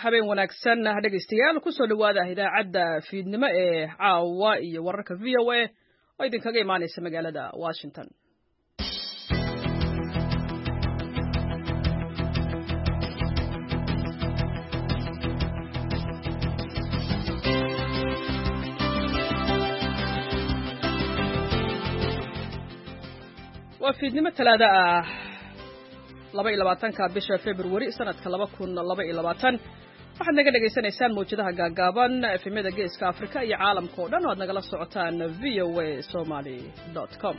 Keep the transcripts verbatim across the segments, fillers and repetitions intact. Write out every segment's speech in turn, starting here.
habeen wanaagsan dhegeystayaal ku soo dhawaada idaacadda fiidnimo ee caawa iyo wararka V O A oo idinkaga imaanaysa magaalada Washington. waa fiidnimo talaada ah laba iyo labaatanka bisha February sanadka laba kun laba iyo labaatan waxaad naga dhageysanaysaan mowjadaha gaagaaban efemada geeska Afrika iyo caalamka oo dhan oo aad nagala socotaan v o a somali dot com.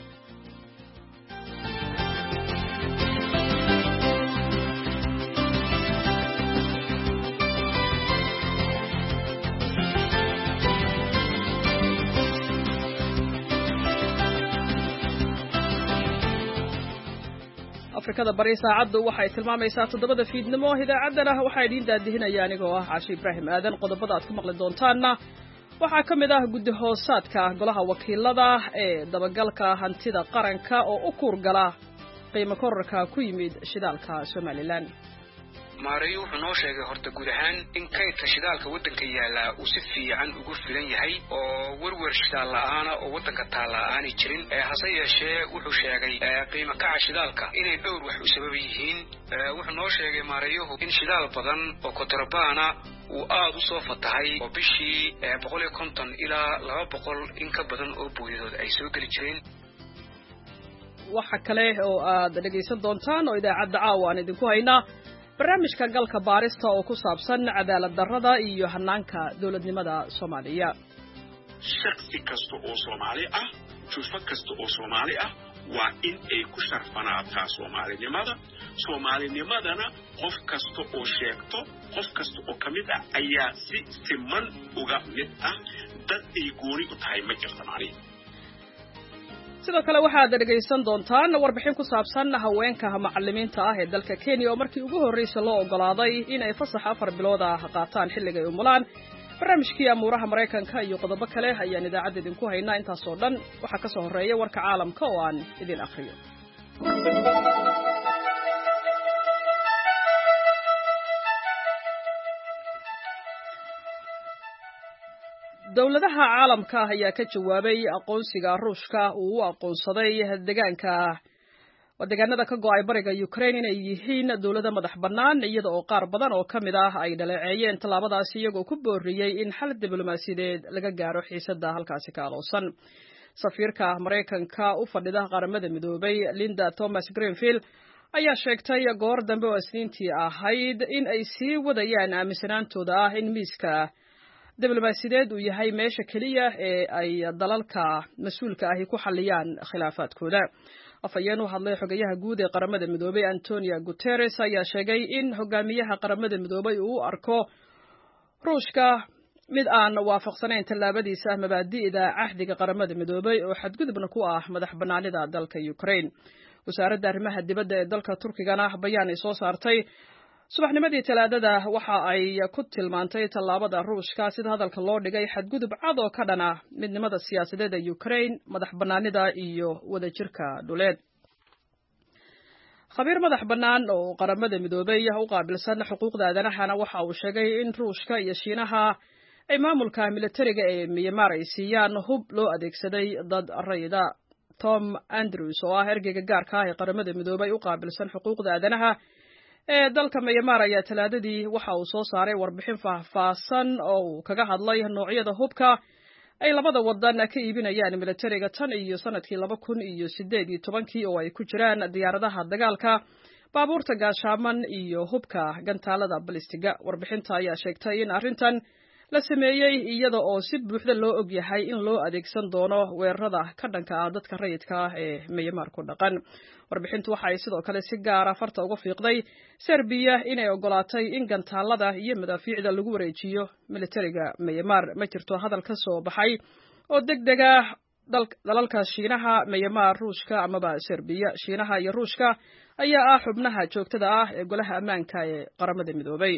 afrikada bari saacadu waxay tilmaamaysaa toddobada fiidnimo idaacaddana waxa idin daadihinaya anigoo ah Caashi Ibrahim Aadan qodobada aad ku maqli doontaana waxa kamid ah guddi hoosaadka golaha wakiilada ee dabagalka hantida qaranka oo u kuurgala qiimo kororka ku yimid shidaalka Somaliland. maareeyo wuxuu noo sheegay horta guud ahaan in kaydka shidaalka waddanka yaala uu si fiican ugu filan yahay oo warwar shidaal la'aana oo waddanka taala aanay jirin ee hase yeeshee wuxuu sheegay qiimo kaca shidaalka inay dhowr wax u sabab yihiin wuxuu noo sheegay maareeyuhu in shidaal badan oo kontrabaana uu aad u soo fatahay oo bishii boqol iyo konton ilaa laba boqol in ka badan oo booyadood ay soo geli jireen. waxa kale oo aad dhageysan doontaan oo idaacadda caawa aan idinku haynaa barnaamijka galka baarista oo ku saabsan cadaalad darrada iyo hanaanka dawladnimada Soomaaliya. shakhsi kasta oo Soomaali ah jufo kasta oo Soomaali ah waa in ay ku sharfanaataa Soomaalinimada Soomaalinimadana qof kasta oo sheegto qof kasta oo kamid ah ayaa si siman uga mid ah dad ay gooni u tahay ma jirto Soomaali. sidoo kale waxaad dhageysan doontaan warbixin ku saabsan haweenka macallimiinta ah ee dalka Kenya oo markii ugu horeysay loo ogolaaday in ay fasax afar bilood ah qaataan xilliga ay umulaan. barnaamijkii amuuraha Mareykanka iyo qodobo kale ayaan idaacadda idinku haynaa. intaas oo dhan waxa ka soo horeeya warka caalamka oo aan idin akhriyo. dawladaha caalamka ayaa ka jawaabay aqoonsiga Ruushka uu u aqoonsaday deegaanka waddanada ka go'ay bariga Ukraine inay yihiin dawlado madax bannaan iyada oo qaar badan oo kamid ah ay dhaleeceeyeen tallaabadaas iyagoo ku booriyay in xal diblomaasiyadeed laga gaaro xiisadda halkaasi ka aloosan. safiirka Mareykanka u fadhida qaramada midoobay Linda Thomas Greenfield ayaa sheegtay goor dambe oo Isniintii ahayd in ay sii wadayaan aaminsanaantooda ah in miiska diblomaasiyadeed uu yahay meesha kaliya ee ay dalalka mas'uulka ahi ku xaliyaan khilaafaadkooda. afayeen u hadlay xogayaha guud ee qaramada midoobay Antonio Guterres ayaa sheegay in hogaamiyaha qaramada midoobay uu u arko Ruushka mid aan waafaqsanayn tallaabadiisa mabaadi'da ahdiga qaramada midoobay oo xadgudubna ku ah madax bannaanida dalka Ukraine. wasaaradda arrimaha dibadda ee dalka Turkigana bayaan ay soo saartay subaxnimadii talaadada waxa ay ku tilmaantay tallaabada Ruushka sida hadalka loo dhigay xadgudub cad oo ka dhana midnimada siyaasadeed ee Ukraine madax bannaanida iyo wadajirka dhuleed. khabiir madax bannaan oo qaramada midoobay u qaabilsan xuquuqda aadanaha waxa uu sheegay in Ruushka iyo Shiinaha ay maamulka militariga ee Myanmar ay siiyaan hub loo adeegsaday dad rayida. Tom Andrews oo ah ergeyga gaarka ah ee qaramada midoobay u qaabilsan xuquuqda aadanaha ee dalka Myanmar ayaa talaadadii waxa uu soo saaray warbixin faahfaahsan oo uu kaga hadlay noocyada hubka ay labada wadan ka iibinayaan militariga tan iyo sanadkii laba kun iyo siddeed iyo tobankii oo ay ku jiraan diyaaradaha dagaalka baabuurta gaashaaman iyo hubka gantaalada balistiga. warbixinta ayaa sheegtay in arrintan la sameeyay iyada oo si buuxda loo og yahay in loo adeegsan doono weerarada ka dhanka ah dadka rayidka ah ee Myanmar ku dhaqan. warbixintu waxa ay sidoo kale si gaar ah farta uga fiiqday Serbia inay ogolaatay in gantaalada iyo madaafiicda lagu wareejiyo militariga Myanmar. ma jirto hadal ka soo baxay oo degdega dalalka Shiinaha, Myanmar, Ruushka amaba Serbia. Shiinaha iyo Ruushka ayaa ah xubnaha joogtada ah ee golaha ammaanka ee qaramada midoobay.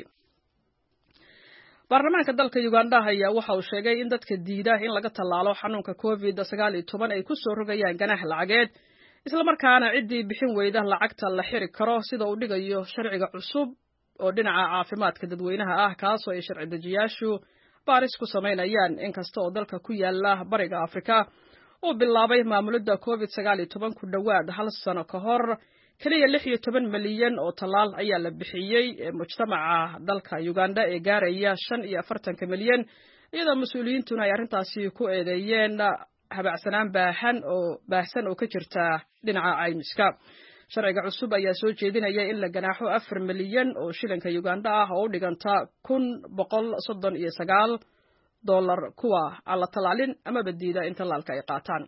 baarlamaanka dalka Uganda ayaa waxa uu sheegay in dadka diida in laga tallaalo xanuunka covid sagaal iyo toban ay ku soo rogayaan ganaax lacageed isla markaana cidii bixin weyda lacagta la xiri karo sida uu dhigayo sharciga cusub oo dhinaca caafimaadka dadweynaha ah kaasoo ay sharci dejiyaashu baaris ku samaynayaan inkasta oo dalka ku yaala bariga Afrika uu bilaabay maamulidda covid sagaal iyo toban ku dhowaad hal sano ka hor kaliya lix iyo toban milyan oo talaal ayaa la bixiyey mujtamaca dalka Uganda ee gaaraya shan iyo afartan milyan iyadoo mas'uuliyiintuna ay arrintaasi ku eedeeyeen habacsanaan baahan oo baahsan oo ka jirta dhinaca caymiska sharciga cusub ayaa soo jeedinaya in la ganaaxo afar milyan oo shilinka Uganda ah oo u dhiganta kun boqol soddon iyo sagaal dollar kuwa aan la talaalin ama badiida in talaalka ay qaataan.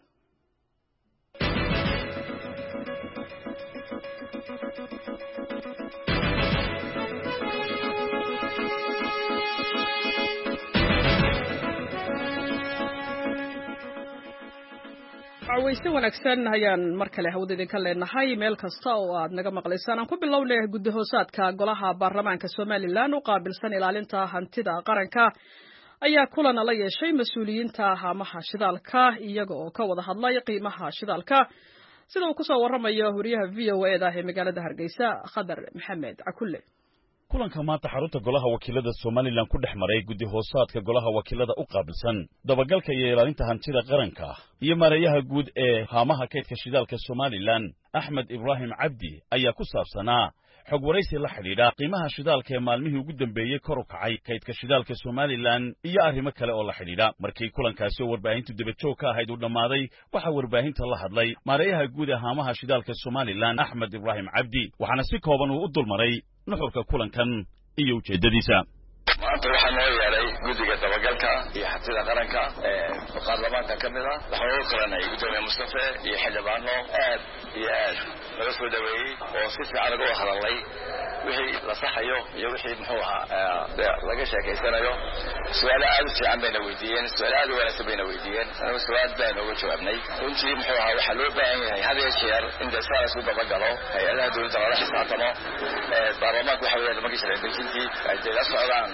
عويسة ونكسن هيان مركلة هودي ذي كلنا هاي ميل كستاو عاد نجمع قليسان أنا كبي لو له جد هوسات كجلها برلمان كسومالي لا نقابل سنة لالنتا هنتدا قرنكا أي كلنا لا شيء مسؤولين تاها مها شذالك يجو كوضح الله يقيم مها شذالك سيدو كسا ورما يهوريها فيو إذا هي مقالة هرجيسة خضر محمد عكله kulanka maanta xarunta golaha wakiilada Soomaaliland ku dhex maray guddi hoosaadka golaha wakiilada u qaabilsan dabagalka iyo ilaalinta hantida qaranka iyo maarayaha guud ee haamaha kaydka shidaalka Soomaaliland Axmed Ibrahim Cabdi ayaa ku saabsanaa xog waraysi la xiriira qiimaha shidaalka ee maalmihii ugu dambeeyay kor u kacay kaydka shidaalka Soomaaliland iyo arrimo kale oo la xiriira markii kulankaasi warbaahintu dibadjoog ka ahayd u dhamaaday waxa warbaahinta la hadlay maarayaha guud ee haamaha shidaalka Soomaaliland Axmed Ibrahim Cabdi waxaana si kooban uu u dulmaray nuxurka kulankan iyo ujeedadiisa maanta waxaan noo yeelay guddiga dabagalka iyo hantida qaranka ee baarlamaanka ka mid ah waxaan ugu qalanay gudoomiye Mustafa iyo xildhibaano aad iyo aad laga soo dhaweeyey oo si fiican uga hadalay wixii la saxayo iyo wixii muxuu ahaa laga sheekeysanayo su'aalo aad u fiican bayna weydiiyeen su'aalo aad u wanaagsan bayna weydiiyeen anuu su'aal baan uga jawaabnay runtii muxuu ahaa waxaa loo baahan yahay had iyo jeer in dasaas isku dabagalo hay'adaha dowladda lala xisaabtamo baarlamaanka waxa weeyaan markii sharci dejintii ay la socdaan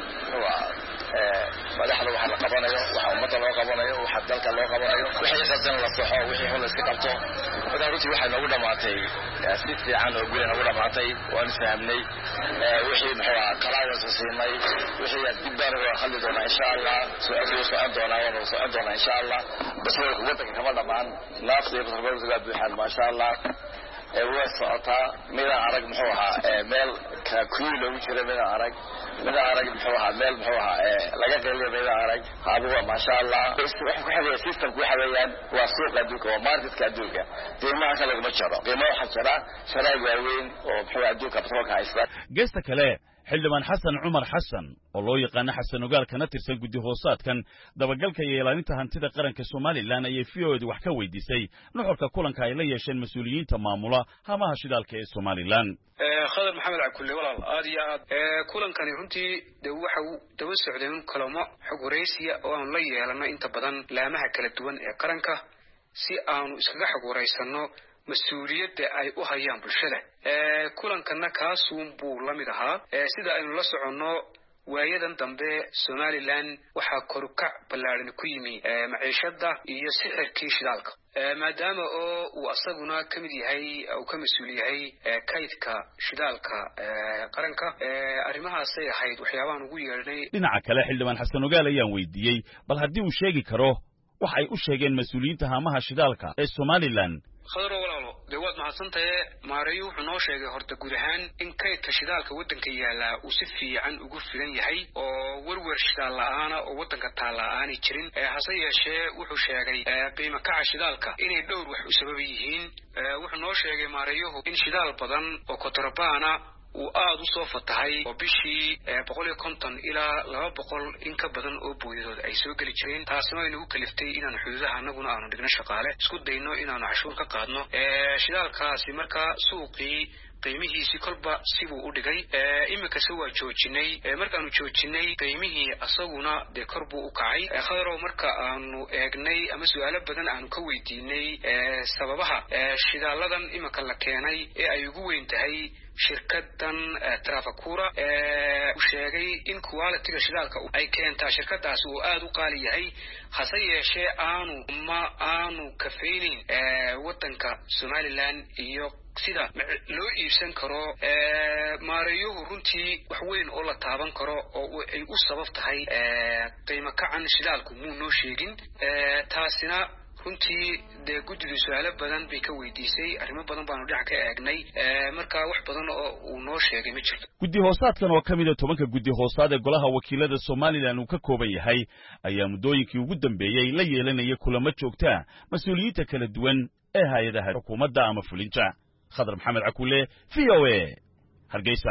madaxda waxa la qabanayo waxa ummadda loo qabanayo waxa dalka loo qabanayo wixii qadan la saxo wixii hol iska qabto waxa runtii waxa noogu dhamaatay si fiican oo gudaha ugu dhamaatay waan fahamnay wixii muxuu ahaa qalaas siinay wixii dib baan uga hadli doonaa insha Allah su'aalo socon doonaa oo socon doonaa insha Allah bas wadanka kama dhamaan naafsi barbarka buuxaan ma sha Allah ee waa socota meel arag muxuu ahaa meel ka kuulo u jira meel arag meel arag muxuu ahaa meel muxuu ahaa laga qeylay meel arag haabuwa ma sha Allah waxa ku xidhay system ku xidhayaan waa suuqa adduunka oo marketka adduunka qiimaha kale ma jiro qiimaha waxa jira sharci weyn oo muxuu adduunka petrolka haysta geesta kale xildhibaan xasan cumar xasan oo loo yaqaan xasan ogaal kana tirsan guddi hoosaadkan dabagalka iyo ilaalinta hantida qaranka Soomaaliland ayay V O A wax ka weydiisay nuxurka kulanka ay la yeesheen mas'uuliyiinta maamula haamaha shidaalka ee Soomaaliland ee khadar maxamed cakulle walaal aad iyo aad ee kulankani runtii waxa uu daba socday kulamo xog waraysiya oo aan la yeelano inta badan laamaha kala duwan ee qaranka si aanu iskaga xog waraysano mas'uuliyadda ay u hayaan bulshada ee kulankana kaasuun buu la mid ahaa ee sida aynu la soconno waayadan dambe Soomaaliland waxa korukac ballaaran ku yimi maciishada iyo sixirkii shidaalka maadaama oo uu asaguna kamid yahay oo ka mas'uul yahay kaydka shidaalka qaranka arrimahaas ay ahayd waxyaabahan ugu yeernay dhinaca kale xildhibaan xasan ogaal ayaan weydiiyey bal haddii uu sheegi karo wax ay u sheegeen mas'uuliyiinta haamaha shidaalka ee Soomaaliland khadar walaalo deewad mahadsantahay maareeyo wuxuu noo sheegay horta guud ahaan in kaydka shidaalka wadanka yaala uu si fiican ugu filan yahay oo warwar shidaal la'aana oo wadanka taala aan jirin hase yeeshee wuxuu sheegay qiimo kaca shidaalka inay dhowr wax u sabab yihiin wuxuu noo sheegay maareeyuhu in shidaal badan oo kontrabaana uu aad u soo fatahay oo bishii boqol iyo konton ilaa laba boqol in ka badan oo booyadood ay soo gali jireen taasina ay nagu kaliftay inaan xuduudaha anaguna aanu dhigno shaqaale isku dayno inaanu cashuur ka qaadno shidaalkaasi markaa suuqii qiimihiisi kolba sibuu u dhigay imika se waa joojinay markaanu joojinay qiimihii asaguna dee kor buu u kacay khadarow marka aanu eegnay ama su'aalo badan aanu ka weydiinay sababaha shidaaladan imika la keenay ee ay ugu weyn tahay shirkadan Trafacura ee u sheegay in quality-ga shidaalka ay keenta shirkadaas uu aad u qaali yahay hase yeeshee aanu ma aanu kafeeynin ee wadanka Somaliland iyo sida loo iibsan karo ee maareeyuhu runtii wax weyn oo la taaban karo oo ay u sabab tahay ee qiimo kacan shidaalku muu noo sheegin ee taasina runtii de guddiga su'aalo badan bay ka weydiisay arrimo badan baanu dhinac ka eegnay ee marka wax badan oo uu noo sheegay ma jirto guddi hoosaadkan oo kamid ah tobanka guddi hoosaad ee golaha wakiilada Soomaaliland uu ka kooban yahay ayaa muddooyinkii ugu dambeeyay la yeelanaya kulamo joogta mas'uuliyiinta kala duwan ee hay'adaha xukuumadda ama fulinta khadar maxamed cakuule V O A Hargeysa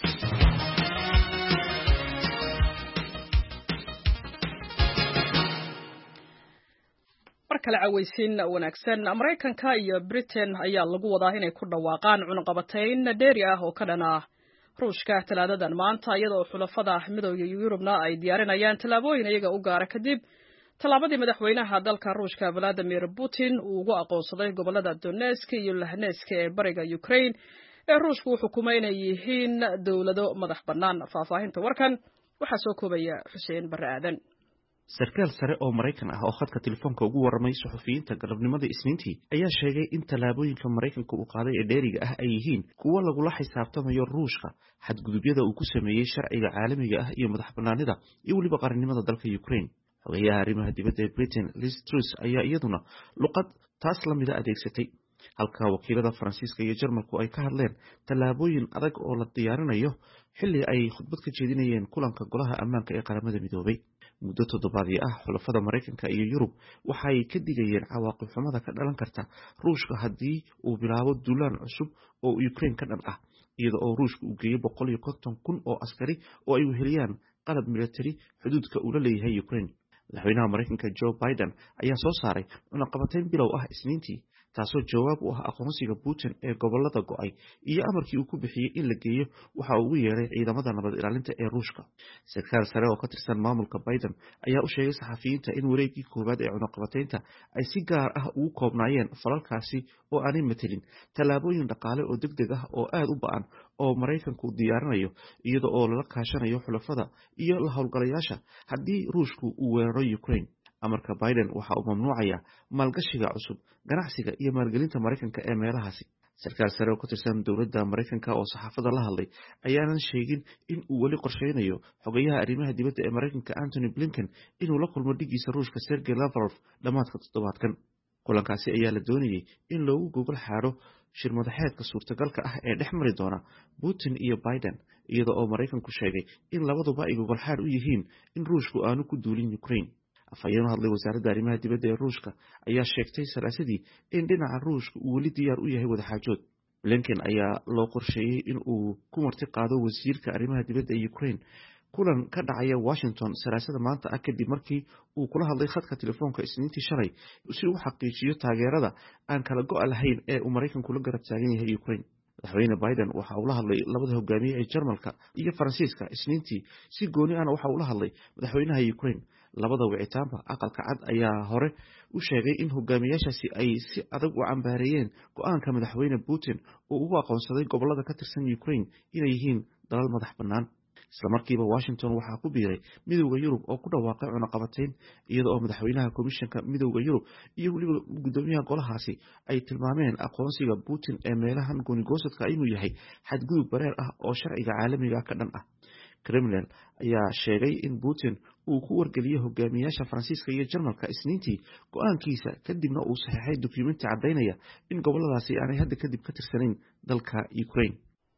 markale cawaysiin wanaagsan Mareykanka iyo Britain ayaa lagu wadaa inay ku dhawaaqaan cunaqabatayn dheeri ah oo ka dhana Ruushka talaadadan maanta iyadoo xulafada midowga Yurubna ay diyaarinayaan talaabooyin iyaga u gaar kadib talaabadii madaxweynaha dalka Ruushka Vladimir Putin uu ugu aqoonsaday gobolada Donetsk iyo Luhansk ee bariga Ukraine ee Ruushku xukuumay inay yihiin dawlado madax bannaan faahfaahinta warkan waxa soo koobaya Xuseen Barre Aadan sarkaal sare oo Mareykan ah oo khadka telefoonka ugu waramay suxufiyiinta galabnimada Isniintii ayaa sheegay in talaabooyinka Mareykanka uu qaaday ee dheeriga ah ay yihiin kuwo lagula xisaabtamayo Ruushka xadgudubyada uu ku sameeyay sharciga caalamiga ah iyo madaxbannaanida iyo waliba qaranimada dalka Ukraine xogayaha arrimaha dibadda ee Britain Liz Truss ayaa iyaduna luqad taas la mid ah adeegsatay halka wakiilada Faransiiska iyo Jarmalku ay ka hadleen talaabooyin adag oo la diyaarinayo xilli ay khudbad ka jeedinayeen kulanka golaha ammaanka ee qaramada midoobay muddo toddobaadii ah xulafada Mareykanka iyo Yurub waxay ka digayeen cawaaqib xumada ka dhalan karta Ruushka haddii uu bilaabo duulaan cusub oo Ukraine ka dhan ah iyadoo oo Ruushku uu geeyo boqol iyo konton kun oo askari oo ay weheliyaan qalab military xuduudka uu la leeyahay Ukraine madaxweynaha Mareykanka Joe Biden ayaa soo saaray cunaqabatayn bilow ah Isniintii taasoo jawaab u ah aqoonsiga Putin ee gobolada go'ay iyo amarkii uu ku bixiyay in la geeyo waxa uu ugu yeeray ciidamada nabad ilaalinta ee Ruushka sarkaal sare oo ka tirsan maamulka Biden ayaa u sheegay saxafiyiinta in wareegii koowaad ee cunaqabataynta ay si gaar ah ugu koobnaayeen falalkaasi oo aanay metelin talaabooyin dhaqaale oo degdeg ah oo aad u ba'an oo Mareykanku diyaarinayo iyadoo oo lala kaashanayo xulafada iyo la howlgalayaasha haddii Ruushku uu weeraro Ukraine amarka Biden waxa uu mamnuucaya maalgashiga cusub ganacsiga iyo maalgelinta Mareykanka ee meelahaasi sarkaal sare oo ka tirsan dowladda Mareykanka oo saxaafada la hadlay ayaanan sheegin in uu wali qorsheynayo xogayaha arrimaha dibadda ee Mareykanka Anthony Blinken inuu la kulmo dhigiisa Ruushka Sergey Lavrov dhamaadka toddobaadkan kulankaasi ayaa la doonayay in loogu gogol xaaro shir madaxeedka suurtagalka ah ee dhex mari doona Putin iyo Biden iyadoo oo Mareykanku sheegay in labaduba ay gogol xaar u yihiin in Ruushku aanu ku duulin Ukraine afayeen hadlay wasaaradda arrimaha dibadda ee Ruushka ayaa sheegtay salaasadii in dhinaca Ruushka uu wali diyaar u yahay wada xaajood Blinken ayaa loo qorsheeyay in uu ku marti qaado wasiirka arrimaha dibadda ee Ukraine kulan ka dhacaya Washington salaasada maanta ah kadib markii uu kula hadlay khadka telefoonka Isniintii shalay si uu xaqiijiyo taageerada aan kala go'al lahayn ee uu Mareykanku la garab taagan yahay Ukraine madaxweyne Biden waxa uu la hadlay labada hogaamiye ee Jarmalka iyo Faransiiska Isniintii si gooni ah waxa uu la hadlay madaxweynaha Ukraine labada wicitaanba aqalka cad ayaa hore u sheegay in hogaamiyaashaasi ay si adag u cambaareeyeen go'aanka madaxweyne Putin oo uu aqoonsaday gobolada ka tirsan Ukraine inay yihiin dalal madax bannaan isla markiiba Washington waxa ku biiray midowga Yurub oo ku dhawaaqay cunaqabatayn iyadoo oo madaxweynaha komishanka midowga Yurub iyo waliba gudoomiyaha golahaasi ay tilmaameen aqoonsiga Putin ee meelahan gooni-goosadka inuu yahay xadgudub bareer ah oo sharciga caalamiga ka dhan ah Kremlin ayaa sheegay in Putin uu ku wargeliyay hogaamiyaasha Faransiiska iyo Jarmalka Isniintii go'aankiisa kadibna uu saxeexay dukumeenti cadeynaya in goboladaasi aanay hadda kadib ka tirsanayn dalka Ukraine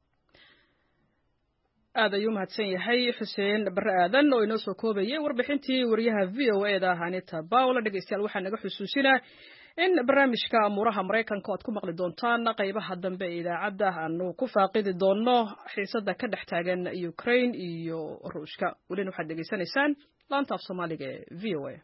aad ayuu mahadsan yahay Xuseen Barre Aadan oo inoo soo koobayay warbixintii wariyaha V O A da Anita Paula dhageystayaal waxaan naga xusuusinaa in barnaamijka amuraha Mareykanka aad ku maqli doontaan qaybaha dambe ee idaacadda aanu ku faaqidi doono xiisada ka dhex taagan Ukraine iyo Ruushka weli waxaad dhageysanaysaan laanta af Soomaaliga ee V O A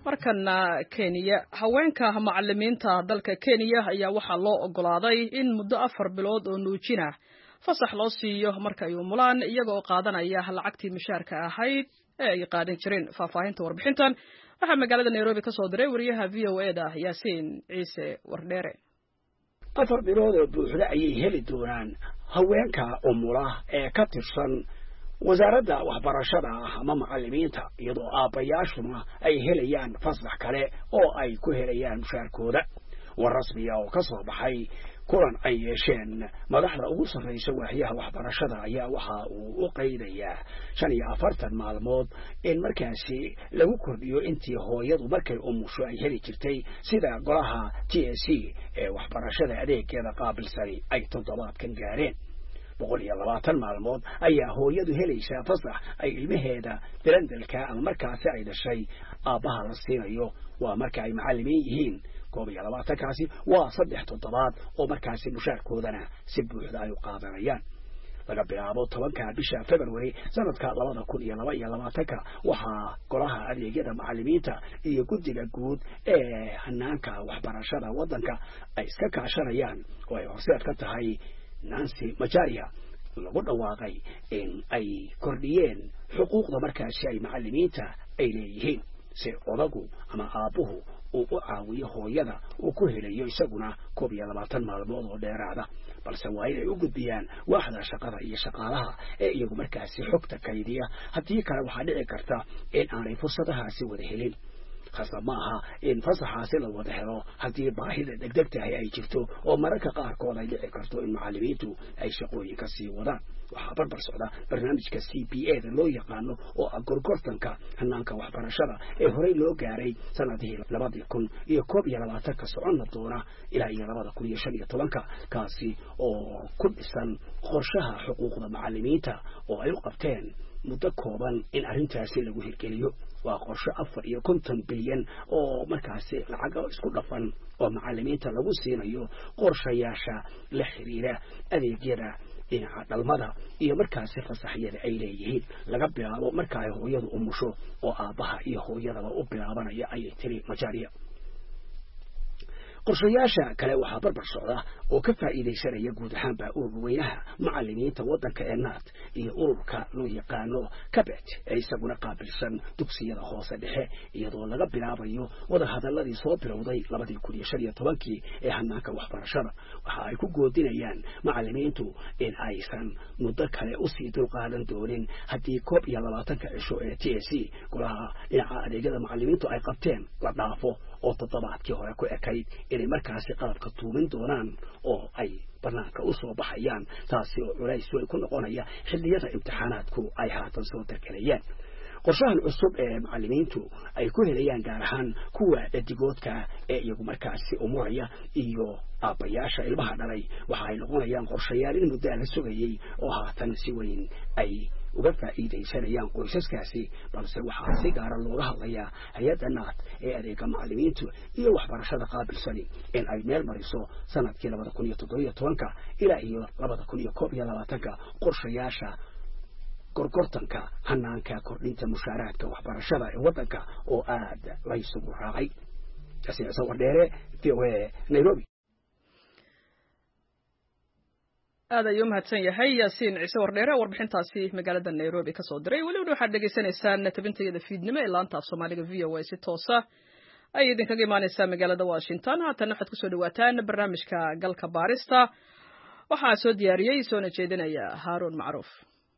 markana Kenya haweenka macallimiinta dalka Kenya ayaa waxaa loo ogolaaday in muddo afar bilood oo nuujina fasax loo siiyo marka ay umulaan iyagoo qaadanaya lacagtii mushaarka ahayd ee ay qaadan jireen. Faahfaahinta warbixintan waxaa magaalada Nairobi ka soo diray wariyaha V O A da Yaasiin Ciise Wardheere. afar bilood oo buuxda ayay heli doonaan haweenka umula ee ka tirsan wasaaradda waxbarashada ama macallimiinta iyadoo aabayaashuna ay helayaan fasax kale oo ay ku helayaan mushaarkooda. war rasmi ah oo ka soo baxay kulan ay yeesheen madaxda ugu sarreysa waaxyaha waxbarashada ayaa waxa uu u qaydayaa shan iyo afartan maalmood in markaasi lagu kordhiyo intii hooyadu markay umusho ay heli jirtay sida golaha T S C ee waxbarashada adeeggeeda qaabilsani ay toddobaadkan gaareen. boqol iyo labaatan maalmood ayaa hooyadu helaysaa fasax ay ilmaheeda darandalka ama markaasi ay dhashay aabbaha la siinayo waa marka ay macallimiin yihiin. koob iyo labaatankaasi waa saddex toddobaad oo markaasi mushaarkoodana si buuxda ay u qaadanayaan. laga bilaabo tobanka bisha February sanadka labada kun iyo laba iyo labaatanka waxaa golaha adeegyada macallimiinta iyo guddiga guud ee hanaanka waxbarashada waddanka ay iska kaashanayaan oo ay horseed ka tahay Nancy Macharia lagu dhawaaqay in ay kordhiyeen xuquuqda markaasi ay macallimiinta ay leeyihiin si odagu ama aabuhu uu u caawiyo hooyada uu ku helayo isaguna koob iyo labaatan maalmood oo dheeraada balse waa inay u gudbiyaan waaxda shaqada iyo shaqaalaha ee iyagu markaasi xogta kaydiya haddii kale waxaa dhici karta in aanay fursadahaasi wada helin. khasab maaha in fasaxaasi la wada helo haddii baahida degdeg tahay ay jirto oo mararka qaarkood ay dhici karto in macallimiintu ay shaqooyinka sii wadaan. waxaa barbar socda barnaamijka C P A da loo yaqaano oo ah gorgortanka hanaanka waxbarashada ee horey loo gaaray sanadihii labadii kun iyo koob iyo labaatanka soconna doona ilaa iyo labada kun iyo shan iyo tobanka kaasi oo ku dhisan qorshaha xuquuqda macallimiinta oo ay u qabteen muddo kooban in arrintaasi lagu hirgeliyo. waa qorshe afar iyo konton bilyan oo markaasi lacag isku dhafan oo macallimiinta lagu siinayo qorshayaasha la xiriira adeegyada dhinaca dhalmada iyo markaasi fasaxyada ay leeyihiin laga bilaabo marka ay hooyadu umusho oo aabbaha iyo hooyadaba u bilaabanaya ayay tiri Macharia. qorshayaasha kale waxaa barbar socda oo ka faa'iideysanaya guud ahaanba ururka weynaha macallimiinta waddanka ee N A T iyo ururka loo yaqaano Kabet ee isaguna qaabilsan dugsiyada hoose dhexe iyadoo laga bilaabayo wada hadalladii soo bilowday labadii kun iyo shan iyo tobankii ee hanaanka waxbarashada. waxa ay ku goodinayaan macallimiintu in aysan muddo kale u sii dulqaadan doonin haddii koob iyo labaatanka cisho ee T S C golaha dhinaca adeegyada macallimiintu ay qabteen la dhaafo oo toddobaadkii hore ku ekayd inay markaasi qalabka tuumin doonaan oo ay banaanka u soo baxayaan taasi oo culays way ku noqonaya xilliyada imtixaanaadku ay haatan soo dargelayaan. qorshahan cusub ee macallimiintu ay ku helayaan gaar ahaan kuwa dhadigoodka ee iyagu markaasi umuraya iyo aabayaasha ilmaha dhalay waxa ay noqonayaan qorshayaal in muddo la sugayay oo haatan si weyn ay uga faa'iideysanayaan qoysaskaasi balse waxaa si gaara looga hadlayaa hay'adda N A T ee adeega macallimiintu iyo waxbarashada qaabilsani in ay meel mariso sanadkii labada kun iyo toddoba iyo tobanka ilaa iyo labada kun iyo koob iyo labaatanka qorshayaasha gorgortanka hanaanka kordhinta mushaaraadka waxbarashada ee waddanka oo aad la isugu raacay. Yaasiin Ciise Wardheere, V O A, Nairobi. aad ayuu mahadsan yahay Yaasiin Ciise Wardheere warbixintaasi magaalada Nairobi ka soo diray. weli waxaad dhageysanaysaan tabinteeda fiidnimo ee laanta Soomaaliga V O A si toos ah ay idinkaga imaanaysaa magaalada Washington. haatan waxaad kusoo dhawaataan barnaamijka galka baarista waxaa soo diyaariyey soona jeedinaya Haaruun Macruuf.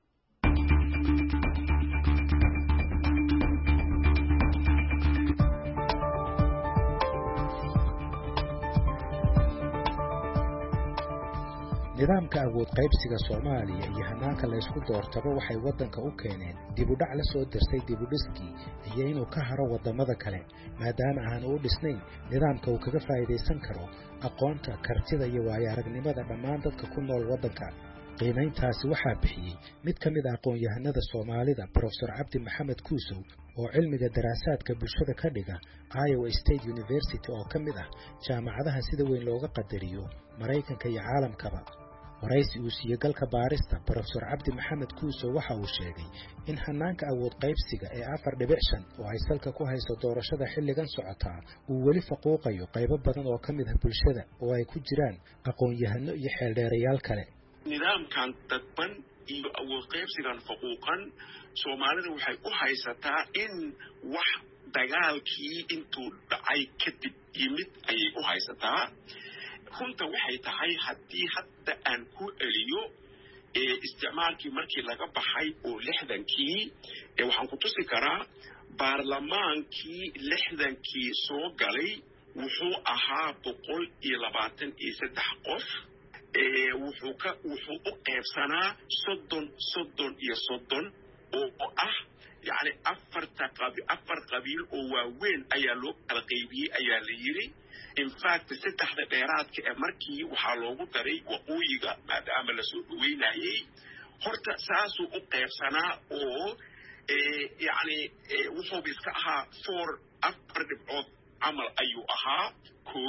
nidaamka awood qaybsiga Soomaaliya iyo hanaanka la isku doortaba waxay waddanka u keeneen dib u dhac la soo dirsay dib u dhiskii iyo inuu ka haro wadamada kale maadaama aan u dhisnayn nidaamka uu kaga faa'iideysan karo aqoonta kartida iyo waayo-aragnimada dhammaan dadka ku nool waddanka. qiimayntaasi waxaa bixiyey mid ka mid ah aqoon-yahanada Soomaalida Professor Cabdi Maxamed Kuusow oo cilmiga daraasaadka bulshada ka dhiga Iowa State University oo ka mid ah jaamacadaha sida weyn looga qadariyo Mareykanka iyo caalamkaba. waraysi uu siiyey galka baarista Professor Cabdi Maxamed Kuuso waxa uu sheegay in hanaanka awood qaybsiga ee afar dhibic shan oo ay salka ku hayso doorashada xilligan socota uu weli faquuqayo qaybo badan oo ka mid ah bulshada oo ay ku jiraan aqoon-yahano iyo xeeldheerayaal kale. nidaamkan dadban iyo awood qaybsigan faquuqan Soomaalida waxay u haysataa in wax dagaalkii intuu dhacay kadib yimid ayay u haysataa. runta waxay tahay haddii hadda aan ku eliyo ee isticmaalkii markii laga baxay oo lixdankii ee waxaan ku tusi karaa baarlamaankii lixdankii soo galay wuxuu ahaa boqol iyo labaatan iyo saddex qof ee wuxuu ka wuxuu u qaybsanaa soddon soddon iyo soddon oo ah yani afarta qabi afar qabiil oo waaweyn ayaa loo kala qaybiyey ayaa la yiri. in fact saddexda dheeraadka ee markii waxaa loogu daray waqooyiga maadaama la soo dhaweynayay horta saasuu u qaybsanaa oo yani wuxuu iska ahaa four afar dhibcood camal ayuu ahaa ko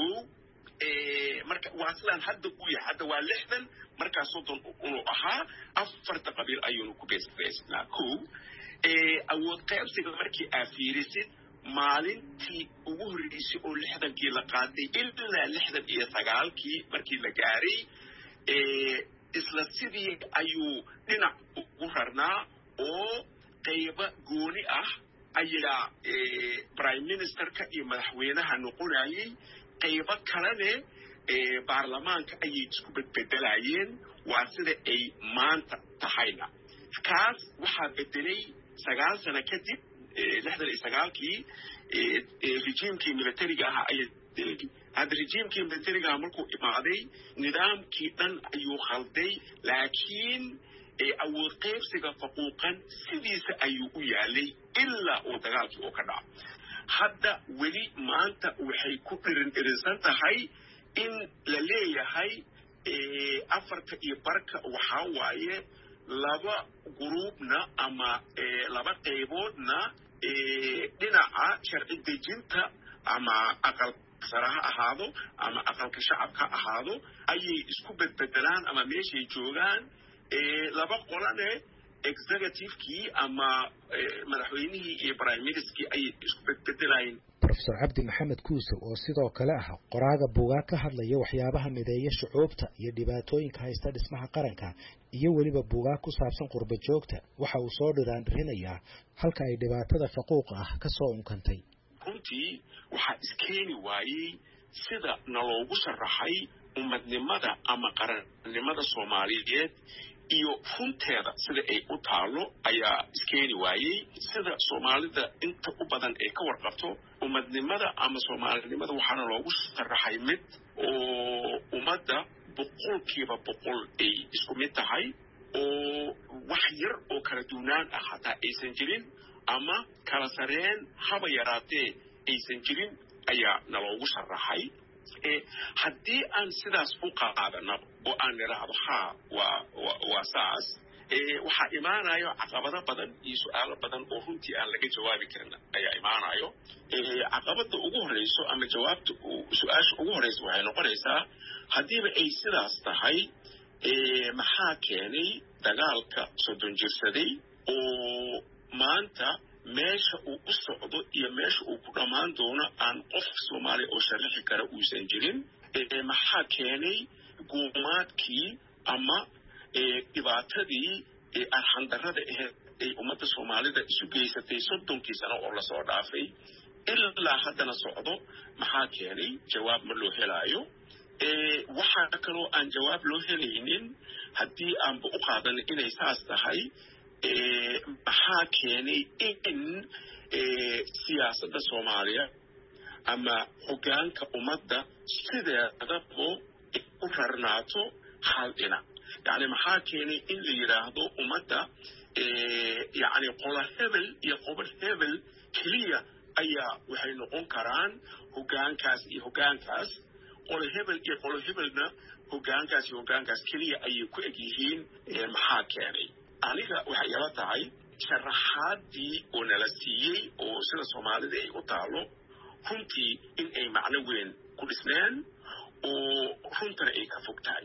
marka waa sidaan hadda u yahay hadda waa lixdan markaa soddon uu ahaa afarta qabiil ayuunu ku beesbeesnaa ko awood qaybsiga markii aa fiirisid maalintii ugu horreysay oo lixdankii la qaaday ilaa lixdan iyo sagaalkii markii la gaaray isla sidii ayuu dhinac ugu rarnaa oo qaybo gooni ah ayaa prime ministerka iyo madaxweynaha noqonayay qaybo kalene baarlamaanka ayay isku bedbedelayeen waa sida ay maanta tahayna. kaas waxaa bedelay sagaal sano kadib lixdan iyo sagaalkii rejiimkii militariga ahaa ayay hadda rejiimkii militariga markuu imaaday nidaamkii dhan ayuu khalday laakiin awood qaybsiga faquuqan sidiisa ayuu u yaalay ilaa uu dagaalkii oo ka dhaco. hadda weli maanta waxay ku dhirin dhirinsan tahay in la leeyahay afarta iyo barka waxaa waaye laba gruubna ama laba qayboodna dhinaca sharci dejinta ama aqal sare ha ahaado ama aqalka shacabka ha ahaado ayay isku bedbedelaan ama meeshay joogaan laba qolane executive-kii ama madaxweynihii iyo prime minister-kii ayay isku bedbedelayeen. Professor Cabdi Maxamed Kuuso oo sidoo kale ah qoraaga buugaag ka hadlaya waxyaabaha mideeya shucuubta iyo dhibaatooyinka haysta dhismaha qaranka iyo weliba buugaag ku saabsan qurba joogta waxa uu soo dhiraandhirinayaa halka ay dhibaatada faquuqa ah ka soo unkantay. runtii waxaa iskeeni waayey sida naloogu sharaxay ummadnimada ama qarannimada Soomaaliyeed iyo runteeda sida ay u taalo ayaa iskeeni waayey sida Soomaalida inta u badan ay ka warqabto ummadnimada ama Soomaalinimada waxaana loogu sharaxay mid oo ummadda boqolkiiba boqol ay isku mid tahay oo wax yar oo kala duwanaan ah hataa aysan jirin ama kala sareen haba yaraatee aysan jirin ayaa naloogu sharaxay. haddii aan sidaas u qaadano oo aan niraahdo haa waa waa saas waxaa imaanayo caqabado badan iyo su-aalo badan oo runtii aan laga jawaabi karin ayaa imaanayo. caqabada ugu horeyso ama jawaabta su-aasha ugu horeysa waxay noqonaysaa haddiiba ay sidaas tahay maxaa keenay dagaalka soddon jirsaday oo maanta meesha uu u socdo iyo meesha uu ku dhammaan doono aan qof Soomaali oo sharaxi kara uusan jirin. maxaa keenay guumaadkii ama dhibaatadii arxandarrada ahayd ay ummadda Soomaalida isu geysatay soddonkii sano oo lasoo dhaafay ilaa haddana socdo maxaa keenay jawaab ma loo helaayo. waxaa kaloo aan jawaab loo helaynin haddii aanba u qaadanay inay saas tahay maxaa keenay in siyaasadda Soomaaliya ama hoggaanka ummadda sideedaba u rarnaato hal dhinac. yani maxaa keenay in la yidhaahdo ummadda yani qola hebel iyo qobol hebel keliya ayaa waxay noqon karaan hoggaankaas iyo hoggaankaas qolo hebel iyo qolo hebelna hoggaankaas iyo hoggaankaas keliya ayay ku eg yihiin. maxaa keenay aniga waxay ila tahay sharaxaadii oo nala siiyey oo sida Soomaalida ay u taalo runtii in ay macno weyn ku dhisneen oo runtana ay ka fog tahay.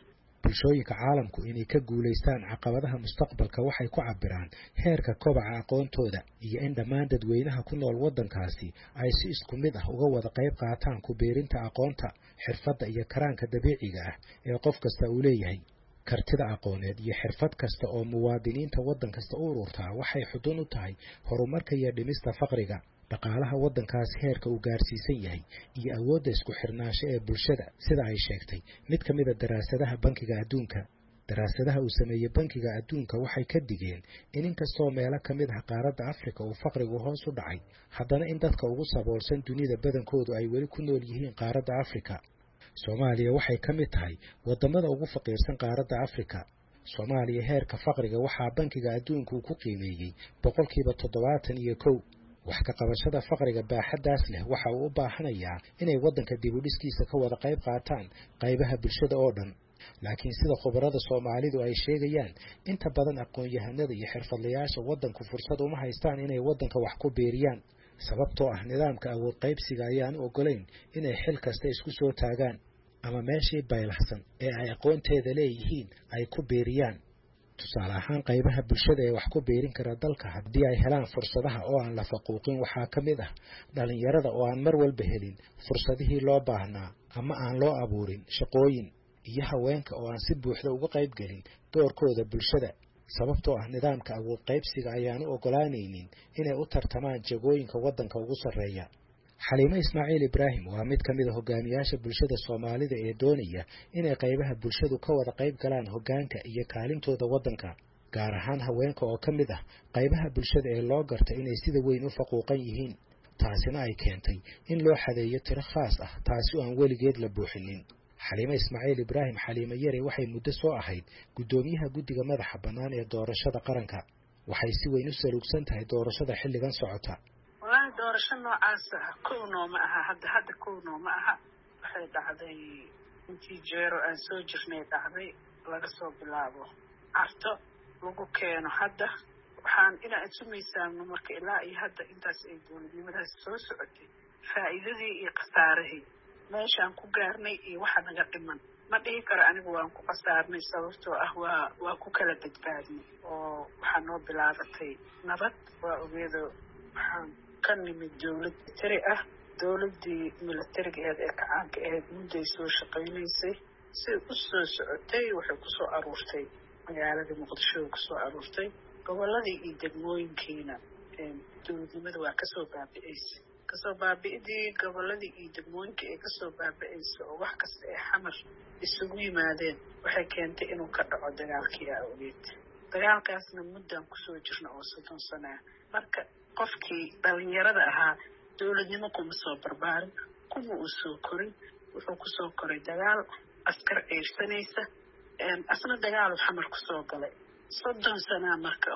bulshooyinka caalamku inay ka guulaystaan caqabadaha mustaqbalka waxay ku cabiraan heerka kobaca aqoontooda iyo in dhammaan dadweynaha ku nool waddankaasi ay si isku mid ah uga wada qayb qaataan ku biirinta aqoonta xirfadda iyo karaanka dabiiciga ah ee qof kasta uu leeyahay kartida aqooneed iyo xirfad kasta oo muwaadiniinta waddan kasta u ururtaa waxay xudun u tahay horumarka iyo dhimista faqriga dhaqaalaha waddankaasi heerka uu gaarsiisan yahay iyo awoodda isku xirnaansho ee bulshada sida ay sheegtay mid ka mid a daraasadaha bankiga adduunka daraasadaha uu sameeyey bankiga adduunka waxay ka digeen in inkastoo meelo ka mid ah qaaradda afrika uu faqrigu hoos u dhacay haddana in dadka ugu saboolsan dunida badankoodu ay weli ku nool yihiin qaaradda afrika soomaaliya waxay ka mid tahay waddamada ugu faqiirsan qaaradda afrika soomaaliya heerka faqriga waxaa bankiga adduunka uu ku qiimeeyey boqolkiiba toddobaatan iyo kow wax ka qabashada faqriga baaxaddaas leh waxa uu u baahanayaa inay waddanka dibudhiskiisa ka wada qayb qaataan qaybaha bulshada oo dhan laakiin sida khubarada soomaalidu ay sheegayaan inta badan aqoon-yahanada iyo xirfadlayaasha waddanku fursad uma haystaan inay waddanka wax ku beeriyaan sababtoo ah nidaamka awood qaybsiga ayaan ogolayn inay xil kasta isku soo taagaan ama meeshii baylahsan ee ay aqoonteeda leeyihiin ay ku beeriyaan tusaale ahaan qaybaha bulshada ee wax ku beerin kara dalka haddii ay helaan fursadaha oo aan la faquuqin waxaa ka mid ah dhalinyarada oo aan mar walba helin fursadihii loo baahnaa ama aan loo abuurin shaqooyin iyo haweenka oo aan si buuxda uga qayb gelin doorkooda bulshada sababtoo ah nidaamka awood qaybsiga ayaanu ogolaanaynin inay u tartamaan jagooyinka waddanka ugu sarreeya xaliimo ismaaciil ibraahim waa mid ka mid a hogaamiyaasha bulshada soomaalida ee doonaya inay qaybaha bulshadu ka wada qayb galaan hoggaanka iyo kaalintooda waddanka gaar ahaan haweenka oo ka mid ah qaybaha bulshada ee loo garta inay sida weyn u faquuqan yihiin taasina ay keentay in loo xadeeyo tiro khaas ah taasi oo aan weligeed la buuxinin xaliimo ismaaciil ibraahim xaliimo yare waxay muddo soo ahayd guddoomiyaha guddiga madaxa bannaan ee doorashada qaranka waxay si weyn u saluugsan tahay doorashada xilligan socota walahi doorasho noocaas ah kow nooma aha hadda hadda kow nooma aha waxay dhacday intii jeero aan soo jirnay dhacday laga soo bilaabo carto lagu keeno hadda waxaan inaan isu miisaamno marka ilaa iyo hadda intaas ay dowladnimadaas soo socotay faa'iidadii iyo khasaarihii meeshaan ku gaarnay iyo waxa naga dhiman ma dhihi karo anigu waan ku khasaarnay sababtoo ah waa waa ku kala badbaadnay oo waxaa noo bilaabatay nabad waa ogeedo waxaan ka nimid dowlad militari ah dowladdii militariga eed ee kacaanka ahayd mudday soo shaqaynaysay siday u soo socotay waxay ku soo aruurtay magaaladii muqdisho ku soo aruurtay gobolladii iyo degmooyinkiina dowladnimada waa kasoo baabi'aysay kasoo baabi'idii gobolladii iyo degmooyinkii ay kasoo baabi'aysa oo wax kasta ay xamar isugu yimaadeen waxay keentay inuu ka dhaco dagaalkii aa ogeed dagaalkaasna muddaan kusoo jirna oo soddon sanaa marka qofkii dhalinyarada ahaa dowladnimo kuma soo barbaarin kuma uu soo korin wuxuu kusoo koray dagaal askar ceyrsanaysa asna dagaaluu xamar kusoo galay soddon sanaa marka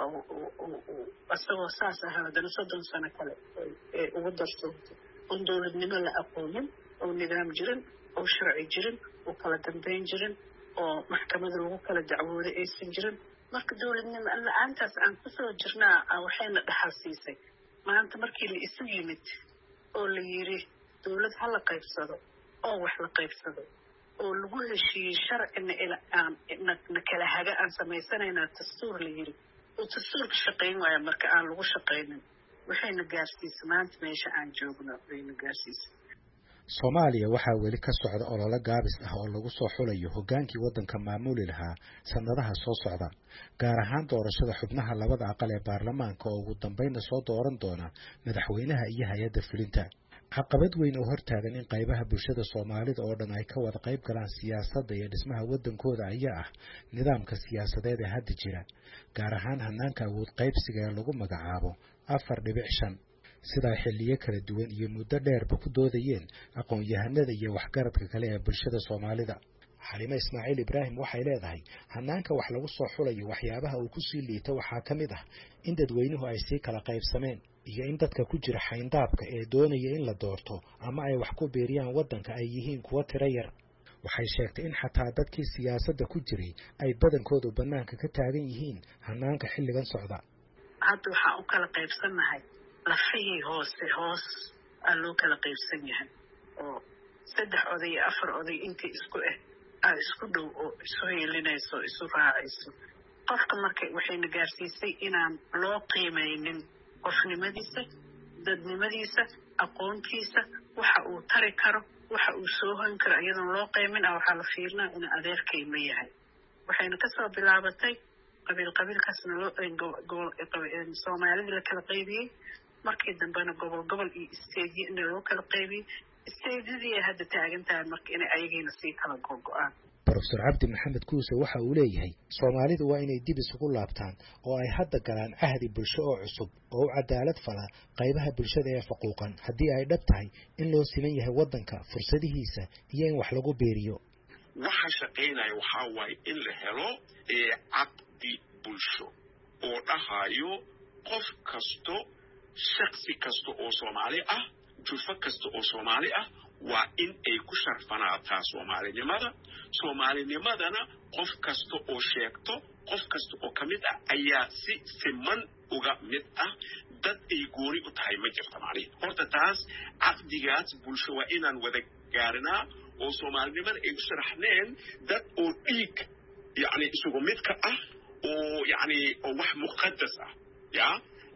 isagoo saas ahaa haddana soddon sano kale ee ugu darsoontay oon dowladnimo la aqoonin oo nidaam jirin oo sharci jirin oo kala dambeyn jirin oo maxkamada lagu kala dacwooday aysan jirin marka dowladnimo la-aantaas aan kusoo jirnaa waxayna dhaxal siisay maanta markii la isu yimid oo la yidhi dowlad ha la qaybsado oo wax la qaybsado oo lagu heshiiyey sharcina aan na kala haga aan samaysanaynaa dastuur la yidhi oo dastuurka shaqayn waaya marka aan lagu shaqaynin waxayna gaarsiisay maanta meesha aan joogno wayna gaarsiisay soomaaliya waxaa weli ka socda olole gaabis ah oo lagu soo xulayo hoggaankii waddanka maamuli lahaa sannadaha soo socda gaar ahaan doorashada xubnaha labada aqal ee baarlamaanka oo ugu dambaynna soo dooran doona madaxweynaha iyo hay-adda fulinta caqabad weyn oo hortaagan in qaybaha bulshada soomaalida oo dhan ay ka wada qayb galaan siyaasadda iyo dhismaha waddankooda ayaa ah nidaamka siyaasadeed ee hadda jira gaar ahaan hanaanka awood qaybsiga ee lagu magacaabo afar dhibic shan sidaa xilliyo kala duwan iyo muddo dheerba ku doodayeen aqoon-yahanada iyo waxgaradka kale ee bulshada soomaalida xaliimo ismaaciil ibraahim waxay leedahay hanaanka wax lagu soo xulayo waxyaabaha uu ku sii liito waxaa ka mid ah in dadweynuhu ay sii kala qaybsameen iyo in dadka ku jira xayndaabka ee doonaya in la doorto ama ay wax ku beeriyaan waddanka ay yihiin kuwo tiro yar waxay sheegtay in xataa dadkii siyaasadda ku jiray ay badankoodu bannaanka ka taagan yihiin hanaanka xilligan socda hadda waxaan u kala qaybsannahay lafihii hoose hoos aa loo kala qaybsan yahay oo saddex oday iyo afar oday intii isku ah aa isku dhow oo isu heelinayso isu raacayso qofka marka waxayna gaarsiisay inaan loo qiimeynin qofnimadiisa dadnimadiisa aqoontiisa waxa uu tari karo waxa uu soo han karo iyadoo loo qiimin ah waxaa la fiirnaa in adeerkay ma yahay waxayna kasoo bilaabatay qabiil qabiilkaasna loo soomaalida la kala qaybiyey markii dambena gobol gobol iyo isteedyo in loo kala qaybiyey isteedyadii hadda taagan tahay marka inay ayagiina sii kala go'aan Professor Cabdi Maxamed Kuuse waxa uu leeyahay Soomaalidu waa inay dib isugu laabtaan oo ay hadda galaan ahdi bulsho oo cusub oo cadaalad fala qaybaha bulshada ee faquuqan haddii ay dhab tahay in loo siman yahay wadanka fursadihiisa iyo in wax lagu beeriyo waxa shaqeynaya waxa waay in la helo ee caqdi bulsho oo dhahayo qof kasto shakhsi kasto oo Soomaali ah jufo kasto oo Soomaali ah waa in ay ku sharfanaataa Soomaalinimada Soomaalinimadana qof kasto oo sheegto qof kasto oo kamid ah ayaa si siman uga mid ah dad ay gooni u tahay ma jirto macni horta taas caqdigaas bulsho waa inaan wada gaarnaa oo Soomaalinimada ay u sharaxneen dad oo dhiig yani isugu mid ka ah oo yani oo wax muqaddas ah ya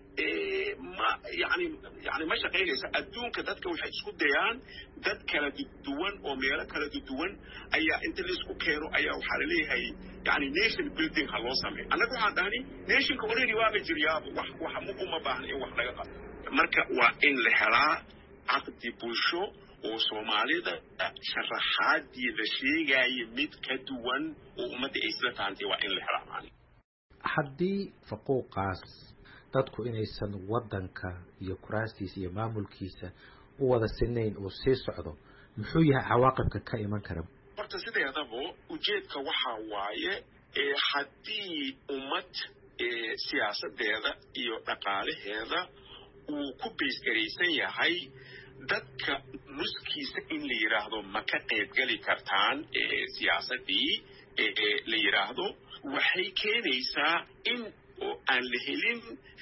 ما يعني يعني ما شقيلة أدون كذا كوي حيسكو ديان ذات كلا دوان أو ميلا كلا دوان أيا أنت اللي سكو كيرو أيا وحالي هاي يعني نيشن بيلدينغ خلاص أمي أنا كو عنداني نيشن كوري ريوابي جرياب وح وحمو ما بان إيه وحنا مركا وإن لهلا عقد بوشو أو سومالي ده شرحات دي لشيء جاي ميت كدوان ومدي إسلام عندي وإن لهلا ماني حدي فقوقاس dadku inaysan wadanka iyo kuraastiisa iyo maamulkiisa u wada sinayn oo sii socdo muxuu yahay cawaaqibka ka iman kara horta sideedaba ujeedka waxa waaye ee hadii ummad ee siyaasadeeda iyo dhaqaalaheeda uu ku beesgaraysan yahay dadka nuskiisa in la yiraahdo ma ka qayb gali kartaan ee siyaasadii ee la yiraahdo waxay keenaysaa in oo aan la helin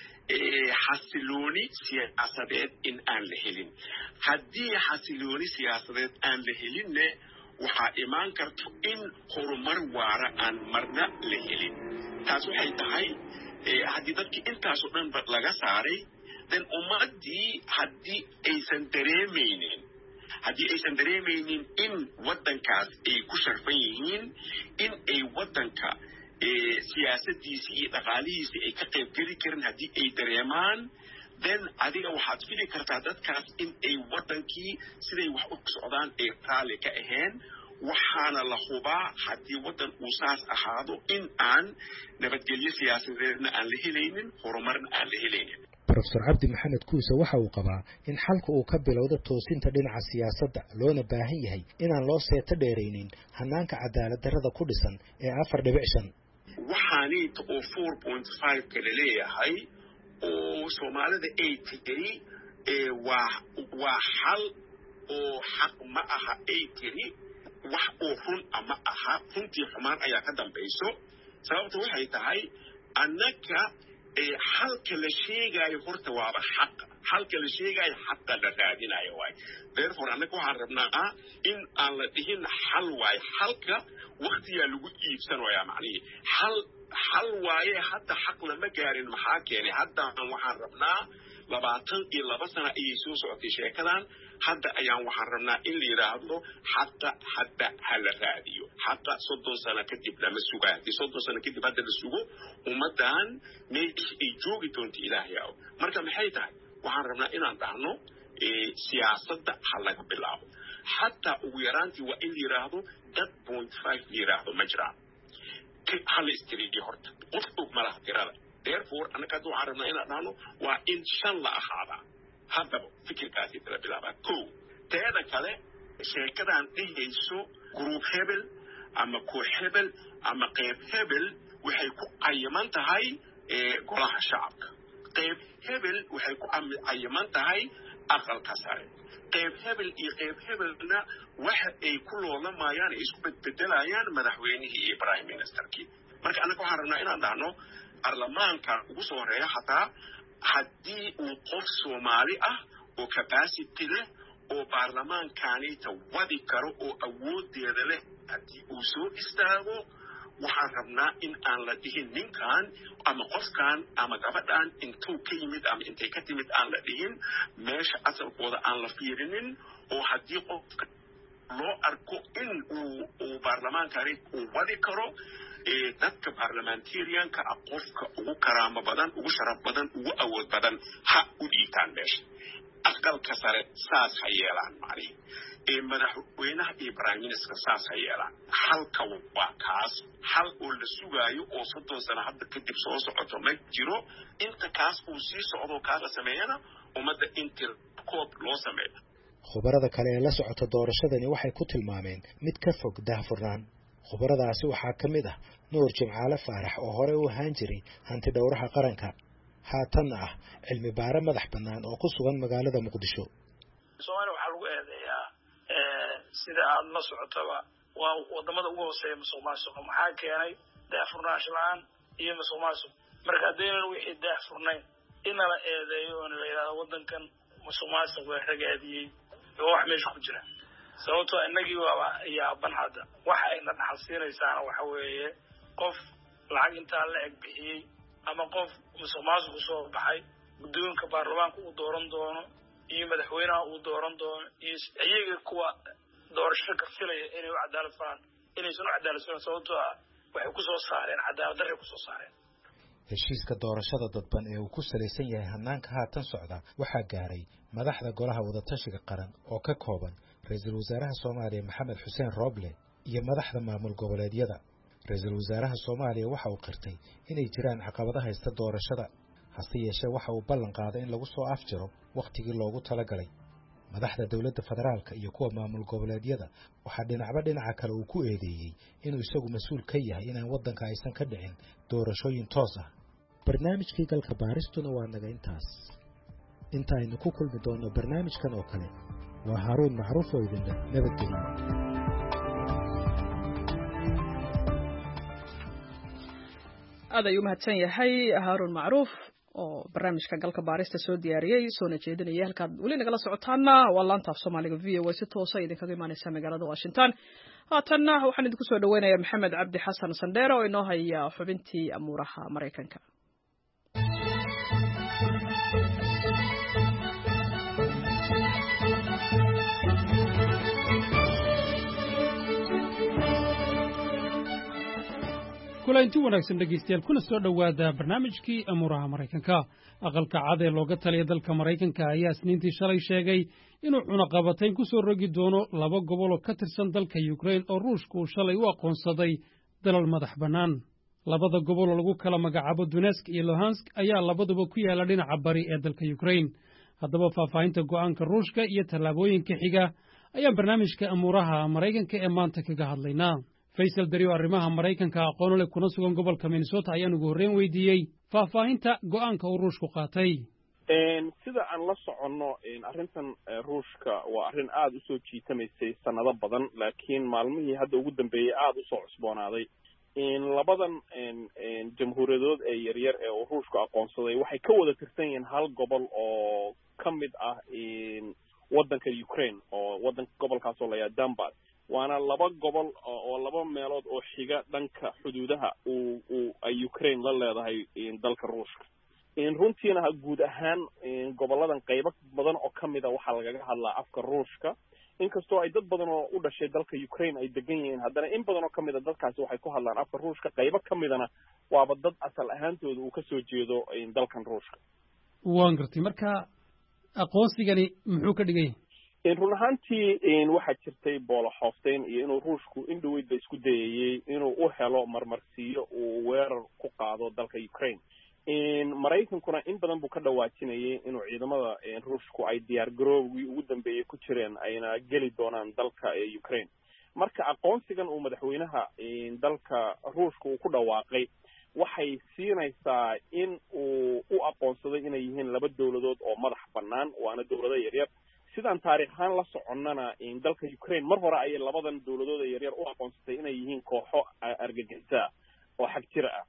xasilooni siyaasadeed in aan la helin haddii xasilooni siyaasadeed aan la helinne waxaa imaan karto in horumar waara aan marna la helin taas waxay tahay haddii dadkii intaasoo dhan laga saaray dan ummadii haddii aysan dareemaynin haddii aysan dareemaynin in waddankaas ay ku sharfan yihiin in ay waddanka siyaasadiisii iyo dhaqaalihiisii ay ka qayb geli karin haddii ay dareemaan then adiga waxaad fili kartaa dadkaas in ay waddankii siday wax u socdaan ay raalli ka ahayn waxaana la hubaa haddii waddan uu saas ahaado in aan nabadgelyo siyaasadeedna aan la helaynin horumarna aan la helaynin Professor Cabdi Maxamed Kuuse waxa uu qabaa in xalka uu ka bilowdo toosinta dhinaca siyaasadda loona baahan yahay inaan loo seeto dheeraynin hanaanka cadaalad darrada ku dhisan ee afar dhibic shan waxaaniit oo four point five kala leeyahay oo Soomaalida ay tiri ee waa waa xal oo xaq ma aha ay tiri wax oo run ama aha runtii xumaan ayaa ka dambayso sababtu waxay tahay annaka ee halka la sheegayo horta waaba xaq halka la sheegayo xaqa la raadinayo waay therefore annaka waxaan rabnaa in aan la dhihin xal waay halka waqtiga lagu iibsanayo macnaheedu hal hal waaye hadda xaq lama gaarin maxaa keenay hadda waxaan rabnaa labaatan iyo laba sano ayay soo socotay sheekadan hadda ayaan waxaan rabnaa in la yiraahdo xaqa hadda hal raadiyo xaqa soddon sano kadib lama sugaa soddon sano kadib hadda la sugo ummadan meeshii ay joogi doonto ilaahay ah marka maxay tahay waxaan rabnaa inaan dhahno ee siyaasadda hal laga bilaabo hatta ugu yaraantii waa in la yiraahdo dad point five la yiraahdo ma jiraan hal istiriidi horta qof og malaha tirada therefore annaka waxaan rabnaa inaan dhahno waa in shan la ahaada haddaba fikirkaasi tala bilaabaa ko teeda kale sheekadan dhihayso group hebel ama koox hebel ama qayb hebel waxay ku cayiman tahay golaha shacabka qayb hebel waxay ku cayiman tahay aqalka sare qayb hebel iyo qayb hebelna waxa ay ku loolamayaan isku bedbedelayaan madaxweynihii iyo prime ministerkii marka anaga waxaan rabnaa inaan dhahno baarlamaanka ugu soo horeeya xataa haddii uu qof Soomaali ah oo capacity leh oo baarlamaankaaniita wadi karo oo awoodeeda leh haddii uu soo istaago waxaan rabnaa in aan la dhihin ninkan ama qofkan ama gabadhan intuu ka yimid ama intay ka timid aan la dhihin meesha asalkooda aan la fiirinin oo haddii qofka loo arko in uu uu baarlamaankaani uu wadi karo dadka parliamentarianka ah qofka ugu karaamo badan ugu sharaf badan ugu awood badan ha u dhiitaan meesha aqalka sare saas ha yeelaan macni ee madaxweynaha iyo prime minister saas ha yeelaan halka waa kaas hal oo la sugaayo oo soddon sano hadda kadib soo socoto ma jiro inta kaas uu sii socdo kaala sameeyana ummadda inta koob loo sameeyo khubarada kale ee la socota doorashadani waxay ku tilmaameen mid ka fog daahfurnaan khubaradaasi waxaa ka mid ah nuur jimcaale faarax oo hore u ahaan jiray hanti dhowraha qaranka haatanna ah cilmi baare madax bannaan oo ku sugan magaalada muqdisho soomaaliya waxaa lagu eedeeyaa sida aad la socotaba waa wadamada ugu hooseeya musuqmaasuqa maxaa keenay daahfurnaansho la-aan iyo musuqmaasuq marka haddaynan wixii daahfurnayn ina la eedeeyo oona la yidhahdo waddankan musuqmaasuq waa ragaadiyey oo wax meesha ku jira sababtoo innagii waaba yaaban hadda waxa ayna dhaxal siinaysaana waxa weeye qof lacag intaa la eg bixiyey ama qof musuqmaasuq soo baxay guddoonka baarlamaanka uu dooran doono iyo madaxweynaha uu dooran doono iyo iyaga kuwa doorasho ka filaya inay u cadaalad falaan inaysan u cadaalad falaan sababtoo ah waxay ku soo saareen cadaalad darray ku soo saareen heshiiska doorashada dadban ee uu ku salaysan yahay hannaanka haatan socda waxaa gaaray madaxda golaha wadatashiga qaran oo ka kooban ra-iisul wasaaraha soomaaliya maxamed xuseen rooble iyo madaxda maamul goboleedyada ra-iisul wasaaraha soomaaliya waxa uu qirtay inay jiraan caqabado haysta doorashada hase yeeshee waxa uu ballan qaaday in lagu soo afjiro wakhtigii loogu talagalay madaxda dowladda federaalka iyo kuwa maamul goboleedyada waxaa dhinacba dhinaca kale uu ku eedeeyey inuu isagu mas-uul ka yahay inaan waddanka aysan ka dhicin doorashooyin toos ah barnaamijkii galka baaristuna waa naga intaas inta aynu ku kulmi doonno barnaamijkan oo kale waa haaruun macruuf oo idinleh nabadgelyo aad ayuu mahadsan yahay haaruun macruuf oo barnaamijka galka baarista soo diyaariyey soona jeedinaya halkaad weli nagala socotaana waa laanta af soomaaliga v o a si toosa idinkaga imaaneysa magaalada washington haatanna waxaan idinku soo dhaweynayaa maxamed cabdi xasan sandheere oo inoo haya xubintii amuuraha maraykanka kulanti wanaagsan dhegaystayaal kuna soo dhowaada barnaamijkii amuuraha maraykanka aqalka cad ee looga taliya dalka maraykanka ayaa isniintii shalay sheegay inuu cunaqabatayn ku soo rogi doono laba gobol oo ka tirsan dalka yukrain oo ruushka uu shalay u aqoonsaday dalal madax bannaan labada gobol oo lagu kala magacaabo dunesk iyo luhansk ayaa labaduba ku yaalla dhinaca bari ee dalka yukrain haddaba faahfaahinta go'aanka ruushka iyo tallaabooyinka xiga ayaan barnaamijka amuuraha maraykanka ee maanta kaga hadlaynaa faysal dari oo arrimaha maraykanka aqoon leh kuna sugan gobolka minnesota ayaan ugu horreyn weydiiyey faahfaahinta go'aanka uu ruushku qaatay sida aan la soconno arrintan ruushka waa arrin aada usoo jiitamaysay sanado badan laakiin maalmihii hadda ugu dambeeyey aada usoo cusboonaaday labadan jamhuuriyadood ee yaryar ee uu ruushku aqoonsaday waxay ka wada tirsan yihiin hal gobol oo ka mid ah waddanka ukraine oo waddanka gobolkaasoo la yaha donbas waana laba gobol oo laba meelood oo xiga dhanka xuduudaha uu uu ay Ukraine la leedahay dalka Ruushka in runtiina guud ahaan goboladan qaybo badan oo kamid ah waxa laga hadlaa afka Ruushka inkastoo ay dad badan oo u dhashay dalka Ukraine ay degan yihiin haddana in badan oo kamid ah dadkaasi waxay ku hadlaan afka Ruushka qaybo kamidana waaba dad asal ahaantooda uu ka soo jeedo dalkan Ruushka waan gartay marka aqoonsigani muxuu ka dhigay in run ahaantii waxaa jirtay boolo xoofteyn iyo inuu ruushku in dhaweyd ba isku dayayey inuu u helo marmarsiyo uu weerar ku qaado dalka Ukraine maraykankuna in badan buu ka dhawaajinayay inuu ciidamada ruushku ay diyaar garoobgii ugu dambeeyey ku jireen ayna geli doonaan dalka Ukraine marka aqoonsigan uu madaxweynaha dalka ruushka uu ku dhawaaqay waxay siinaysaa in uu u aqoonsaday inay yihiin laba dowladood oo madax bannaan waana dowlado yaryar sidaan taariikh ahaan la soconnana dalka Ukraine mar hore ayay labadan dowladood yaryar u aqoonsatay inay yihiin kooxo argagixisa oo xag jir ah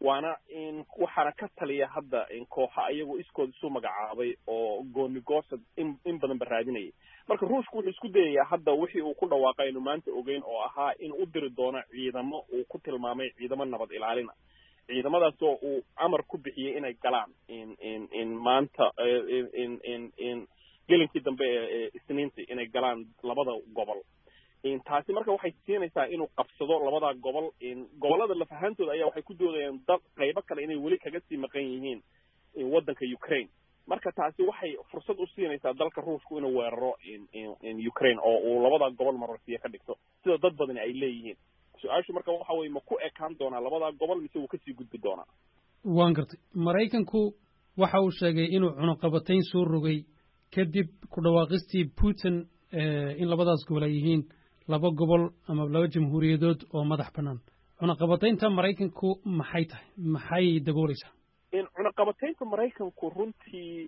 waana in waxaana ka taliya hadda in kooxa iyagoo iskood isu magacaabay oo goonigoosad in in badan ba raadinayay marka ruushku wuxuu isku dayayaa hadda wixii uu ku dhawaaqay inuu maanta ogeyn oo ahaa in u diri doono ciidamo uu ku tilmaamay ciidamo nabad ilaalina ciidamadaas oo uu amar ku bixiyay inay galaan in in in maanta in in in in gelinkii dambe ee isniintii inay galaan labada gobol in taasi marka waxay siinaysaa inuu qabsado labada gobol in gobolada la fahantooda ayaa waxay ku doodayaan dad qaybo kale inay weli kaga sii maqan yihiin in waddanka Ukraine marka taasi waxay fursad u siinaysaa dalka Ruushku inuu weeraro in in in Ukraine oo uu labada gobol marwasiya ka dhigto sida dad badan ay leeyihiin su'aashu marka waxa weeye ma ku ekaan doona labada gobol mise uu ka sii gudbi doona waan gartay Mareykanku waxa uu sheegay inuu cunaqabatayn soo rogay kadib ku dhawaaqistii Putin in labadaas gobol ay yihiin laba gobol ama laba jamhuuriyadood oo madax banaan cunaqabataynta Mareykanku maxay tahay maxay dabooleysaa in cunaqabataynta Mareykanku runtii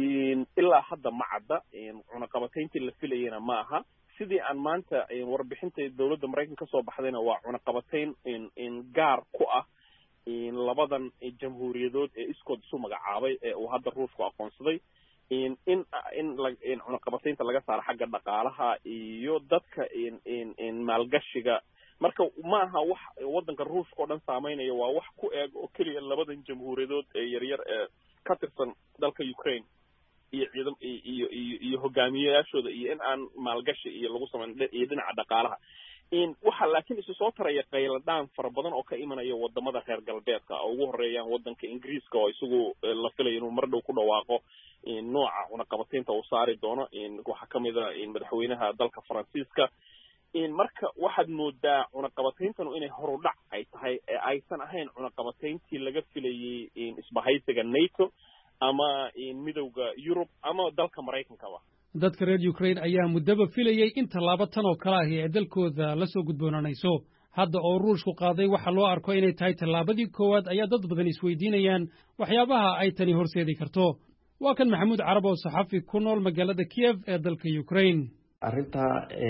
ilaa hadda ma cadda in cunaqabatayntii la filayena ma aha sidii aan maanta warbixinta dawladda Mareykanka soo baxdayna waa cunaqabatayn in in gaar ku ah in labadan jamhuuriyadood ee iskood isu magacaabay ee uu hadda Ruushku aqoonsaday in in in in cunaqabataynta laga saaro xagga dhaqaalaha iyo dadka in in in maalgashiga marka ma aha wax waddanka Ruushka oo dhan saameynaya waa wax ku eeg oo kaliya labadan jamhuuriyadood ee yaryar ee ka tirsan dalka Ukraine iyo ciidan iyo iyo iyo hogaamiyayaashooda iyo in aan maalgashi iyo lagu sameyn iyo dhinaca dhaqaalaha in waxa laakiin isu soo taraya qayladaan fara badan oo ka imanaya wadamada reer galbeedka oo ugu horeeyaan waddanka Ingiriiska oo isagu la filayo inuu mar dhow ku dhawaaqo in nooca cunaqabataynta uu saari doono in waxa kamid ah in madaxweynaha dalka Faransiiska in marka waxaad moodaa cunaqabatayntan inay horudhac ay tahay ee aysan ahayn cunaqabatayntii laga filayay in isbahaysiga NATO ama in midowga Europe ama dalka Mareykanka dadka reer Ukraine ayaa muddaba filayay in tallaabo tan oo kale ah ee dalkooda la soo gudboonanayso hadda oo Ruushku qaaday waxa loo arko inay tahay tallaabadii koowaad ayaa dad badan isweydiinayaan waxyaabaha ay tani horseedi karto waa kan Maxamuud Carab oo saxafi ku nool magaalada Kiev ee dalka Ukraine arrinta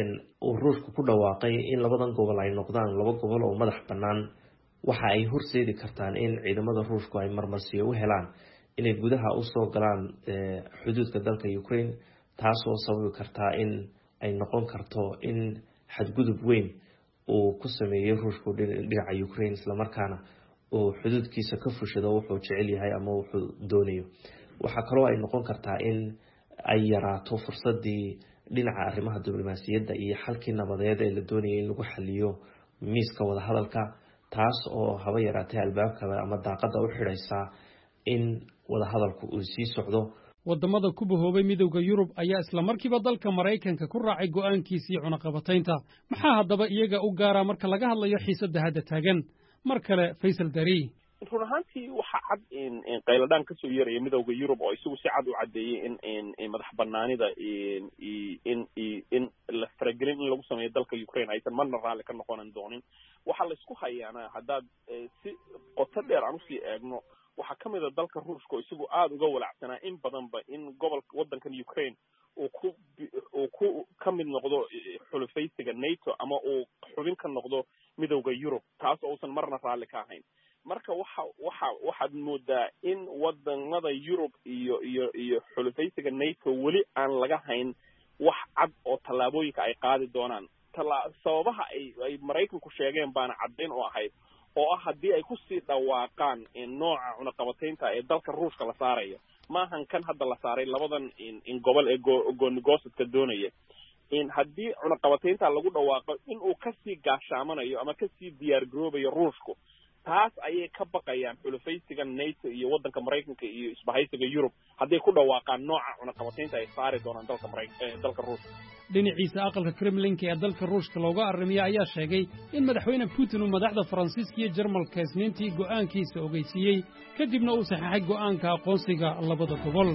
uu Ruushku ku dhawaaqay in labadan gobol ay noqdaan laba gobol oo madax bannaan waxa ay horseedi kartaan in ciidamada Ruushku ay marmarsiyo u helaan inay gudaha u soo galaan xuduudka dalka Ukraine taasoo sababi kartaa in ay noqon karto in xadgudub weyn uu ku sameeyo Ruushku dhinaca Ukraine isla markaana oo xuduudkiisa ka fushado wuxuu jecel yahay ama wuxuu doonayo waxa kale oo ay noqon kartaa in ay yaraato fursadii dhinaca arrimaha diblomaasiyadda iyo xalkii nabadeed ee la doonayay in lagu xaliyo miiska wada hadalka taas oo haba yaraatay albaabka ama daaqada u xidhaysa in wada hadalku uu sii socdo wadamada ku bahoobay midowga Yurub ayaa isla markiiba dalka Mareykanka ku raacay go'aankiisii cunaqabataynta maxaa haddaba iyaga u gaara marka laga hadlayo xiisadda hadda taagan mar kale Faysal Dari run ahaantii waxa cad in qayladaan ka soo yeeraya midowga Yurub oo isagu si cad u cadeeyay in in madax banaanida in in in la faragelin in lagu sameeyo dalka Ukraine aysan marna raali ka noqonan doonin waxa la isku hayaana haddaad si qoto dheer aan u sii eegno waxa kamid ah dalka Ruushka oo isagu aad uga walacsanaa in badanba in gobolka waddankan Ukraine uu ku uu ku kamid noqdo xulufaysiga NATO ama uu xubin ka noqdo midowga Yurub taas oo uusan marna raali ka ahayn marka waxa waxa waxaad moodaa in wadamada Yurub iyo iyo iyo xulufaysiga NATO weli aan laga hayn wax cad oo tallaabooyinka ay qaadi doonaan sababaha ay ay Mareykanku sheegeen baana caddeyn oo ahayd oo ah haddii ay ku sii dhawaaqaan in nooca cunaqabataynta ee dalka Ruushka la saarayo maahan kan hadda la saaray labadan in in gobol ee goonigosadka doonaya in haddii cunaqabataynta lagu dhawaaqo in uu ka sii gaashaamanayo ama ka sii diyaar garoobayo Ruushku taas ayay ka baqayaan xulufaysiga NATO iyo waddanka Mareykanka iyo isbahaysiga Yurub hadday ku dhawaaqaan nooca cunaqabataynta ay saari doonaan dalka Mareykanka dalka Ruushka dhinaciisa aqalka Kremlinka ee dalka Ruushka looga arrimiyay ayaa sheegay in madaxweyne Putin uu madaxda Faransiiska iyo Jarmalka isniintii go'aankiisa ogeysiiyey kadibna uu saxaxay go'aanka aqoonsiga labada gobol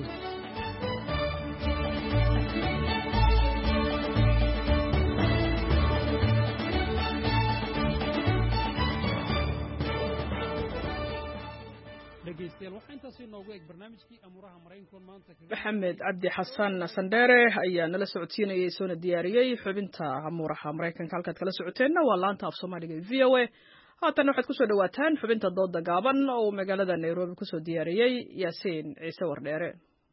maxamed cabdi xasan sandheere ayaa nala socodsiinayay soona diyaariyey xubinta amuuraha Mareykanka halkaad kala socoteenna waa laanta af Soomaaliga v O A haatan waxaad ku soo dhawaataan xubinta dooda gaaban oo magaalada Nairobi ku soo diyaariyay Yaasiin Ciise Wardheere.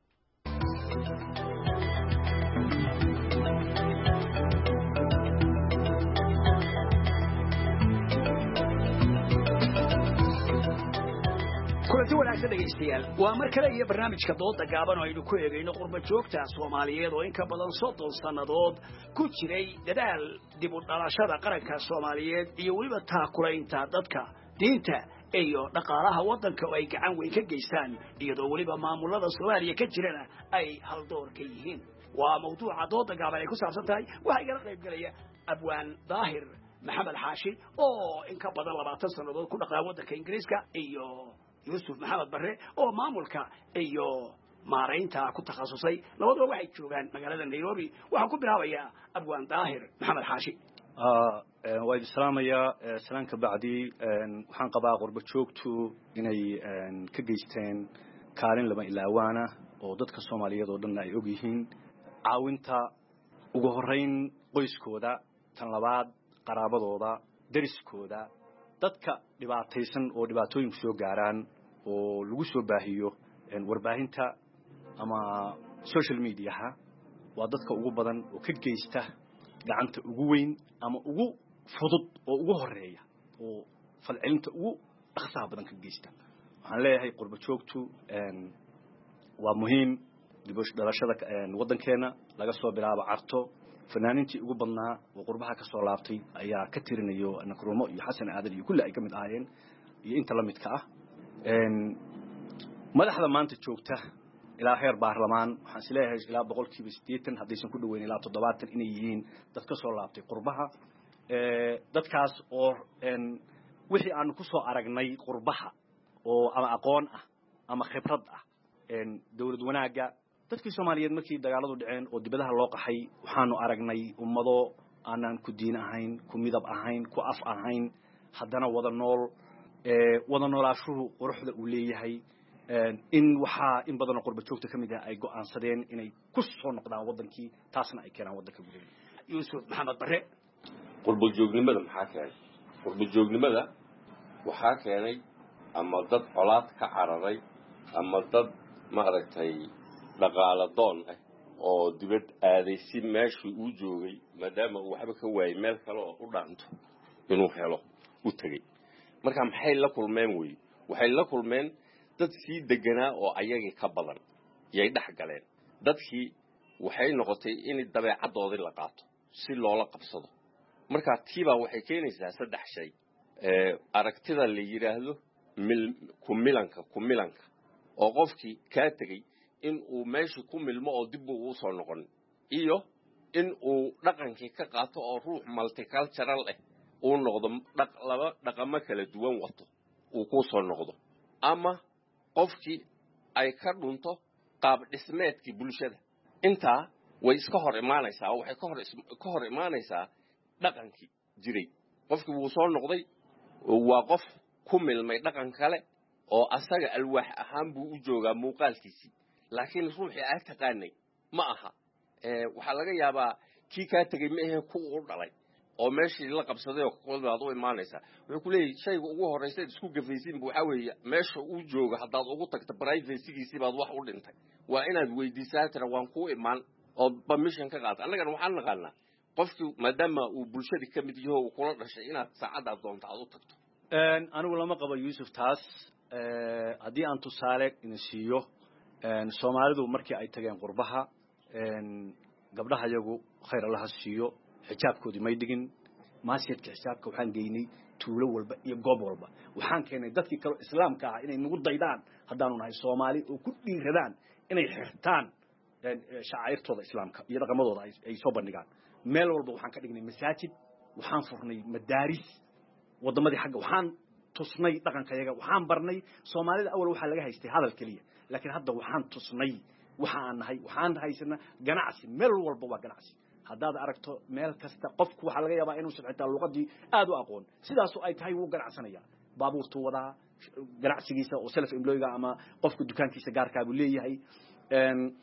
kulanti wanaagsan dhegeystayaal waa mar kale iyo barnaamijka dooda gaaban oo aynu ku eegayno qurba joogta Soomaaliyeed oo in ka badan soddon sanadood ku jiray dadaal dib u dhalashada qaranka Soomaaliyeed iyo weliba taakulaynta dadka diinta iyo dhaqaalaha wadanka oo ay gacan weyn ka geystaan iyadoo weliba maamulada Soomaaliya ka jirana ay hal door ka yihiin waa mawduuca dooda gaaban ay ku saabsan tahay waxa iga qayb galaya Abwaan Daahir Maxamed Xaashi oo in ka badan labaatan sanadood ku dhaqaa wadanka Ingiriiska iyo Yusuf Maxamed Barre oo maamulka iyo maareynta ku takhasusay labadaba waxay joogaan magaalada Nairobi waxaan ku bilaabayaa Abwaan Daahir Maxamed Xaashi ah waa islaamaya salaanka bacdi waxaan qabaa qurba joogtu inay ka geysteen kaalin laba ilaawana oo dadka Soomaaliyeed oo dhan ay og yihiin caawinta ugu horeyn qoyskooda tan labaad qaraabadooda dariskooda dadka dhibaataysan oo dhibaatooyin soo gaaraan oo lagu soo baahiyo warbaahinta ama social media ha waa dadka ugu badan oo ka geysta gacanta ugu weyn ama ugu fudud oo ugu horeeya oo falcelinta ugu dhaqsaha badan ka geysta waxaan leeyahay qurba joogtu waa muhiim dib u dhalashada wadankeena laga soo bilaabo carto fanaaniintii ugu badnaa oo qurbaha ka soo laabtay ayaa ka tirinayo Nakrumo iyo Xasan Aadan iyo kulli ay kamid ahaayeen iyo inta la midka ah een madaxda maanta joogta ilaa heer baarlamaan waxaan isleeyahay ilaa boqolkiiba siddeetan hadaysan ku dhaweyn ilaa toddobaatan inay yihiin dad ka soo laabtay qurbaha ee dadkaas oo een wixii aan ku soo aragnay qurbaha oo ama aqoon ah ama khibrad ah een dawlad wanaaga dadkii Soomaaliyeed markii dagaaladu dhaceen oo dibadaha loo qaxay waxaanu aragnay ummado aanan ku diin ahayn ku midab ahayn ku af ahayn haddana wada nool ee wada noolaashuhu quruxda uu leeyahay in waxa in badan qurba joogta kamid ah ay go'aansadeen inay ku soo noqdaan wadankii taasna ay keenaan wadanka gudaheeda Yusuf Maxamed Barre qurba joognimada maxaa keenay qurba joognimada waxaa keenay ama dad colaad ka cararay ama dad ma aragtay dhaqaale doon ah oo dibad aaday si meeshii uu joogay maadaama uu waxba ka waayay meel kale oo u dhaanto inuu helo u tagay marka maxay la kulmeen way waxay la kulmeen dad si deganaa oo ayagii ka badan yay dhax galeen dadkii waxay noqotay in dabeecadoodii la qaato si loola qabsado marka tiiba waxay keenaysaa saddex shay ee aragtida la yiraahdo ku milanka ku milanka oo qofkii ka tagay in uu meesha ku milmo oo dib ugu soo noqon iyo in uu dhaqankii ka qaato oo ruux multicultural ah uu noqdo dhaq laba dhaqamo kala duwan wato uu ku soo noqdo ama qofkii ay ka dhunto qaab dhismeedkii bulshada inta way iska hor imaanaysaa waxay ka hor ka hor imaanaysaa dhaqankii jiray qofkii uu soo noqday waa qof ku milmay dhaqan kale oo asaga alwaax ahaan buu u joogaa muuqaalkiisii laakiin ruuxii aad taqaanay ma aha ee waxa laga yaabaa kii ka tagay ma ahayn ku u dhalay oo meeshii la qabsaday oo qolbaad u imaanaysa wuxuu ku leeyahay shayga ugu horeeyay isku gafaysiin buu waxa weeye meesha uu jooga hadaad ugu tagto privacy-giisii baad wax u dhintay waa inaad weydiisaa tira waan ku imaan oo permission ka qaata annagana waxaan naqaanaa qofkii maadaama uu bulshada ka mid yahay oo kula dhashay inaad saacada doonto aad u tagto een anigu lama qabo Yusuf taas ee hadii aan tusaale in siiyo een Soomaalidu markii ay tageen qurbaha een gabdhaha iyagu khayr Allah siiyo xijaabkoodii may dhigin maasiyadka xijaabka waxaan geynay tuulo walba iyo goob walba waxaan keenay dadkii kale islaamka ah inay nagu daydaan haddaanu nahay Soomaali oo ku dhiiradaan inay xirtaan shacairtooda islaamka iyo dhaqamadooda ay soo bandhigaan meel walba waxaan ka dhignay masaajid waxaan furnay madaaris wadamadii xagga waxaan tusnay dhaqankayaga waxaan barnay Soomaalida awal waxa laga haystay hadal kaliya laakiin hadda waxaan tusnay waxaan nahay waxaan haysana ganacsi meel walba waa ganacsi haddaad aragto meel kasta qofku waxa laga yaabaa inuu sharxita luqadii aad u aqoon sidaas oo ay tahay uu ganacsanaya baabuurtu wada ganacsigiisa oo self employed ama qofku dukaankiisa gaarka ah buu leeyahay een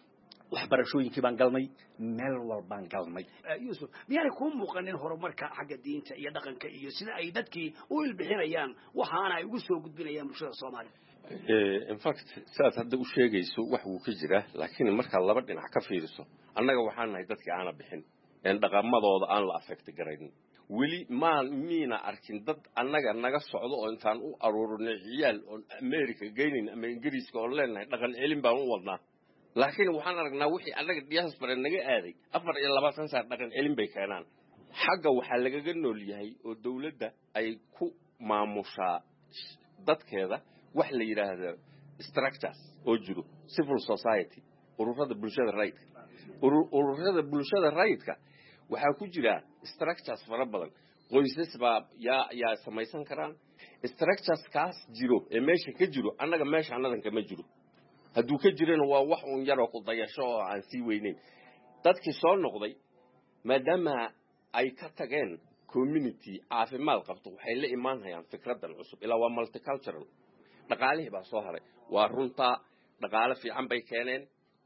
waxbarashooyinkii baan galnay meel walbaan galnay yuusuf miyaanay kuu muuqanin horumarka xagga diinta iyo dhaqanka iyo sida ay dadkii u ilbixinayaan waxaana ay ugu soo gudbinayaan bulshada soomaaliya in fact sidaad hadda u sheegayso wax wuu ka jiraa laakiin markaad laba dhinac ka fiiriso annaga waxaan nahay dadkii aana bixin een dhaqamadooda aan la affect garaynin weli maan miina arkin dad annaga naga socdo oo intaan u aruurinay ciyaal oo America geynin ama Ingiriiska oo leenahay dhaqan celin baan u wadnaa laakiin waxaan aragnaa wixii annaga diaspora naga aaday afar iyo labaatan sano dhaqan celin bay keenaan xagga waxaa lagaga nool yahay oo dawladda ay ku maamushaa dadkeeda wax la yiraahdo structures oo jiro civil society ururada bulshada rayidka ururada bulshada rayidka waxaa ku jira structures fara badan qoysas baa yaa yaa samaysan karaan structures kaas jiro ee meesha ka jiro annaga meesha annadan kama jiro hadduu ka jirana waa wax uun yaroo ku dayasho oo aan sii weyneyn dadkii soo noqday maadaama ay ka tageen community caafimaad qabto waxay la imaanayaan fikradan cusub ilaa waa multicultural dhaqaalihii baa soo haray waa runta dhaqaale fiican bay keeneen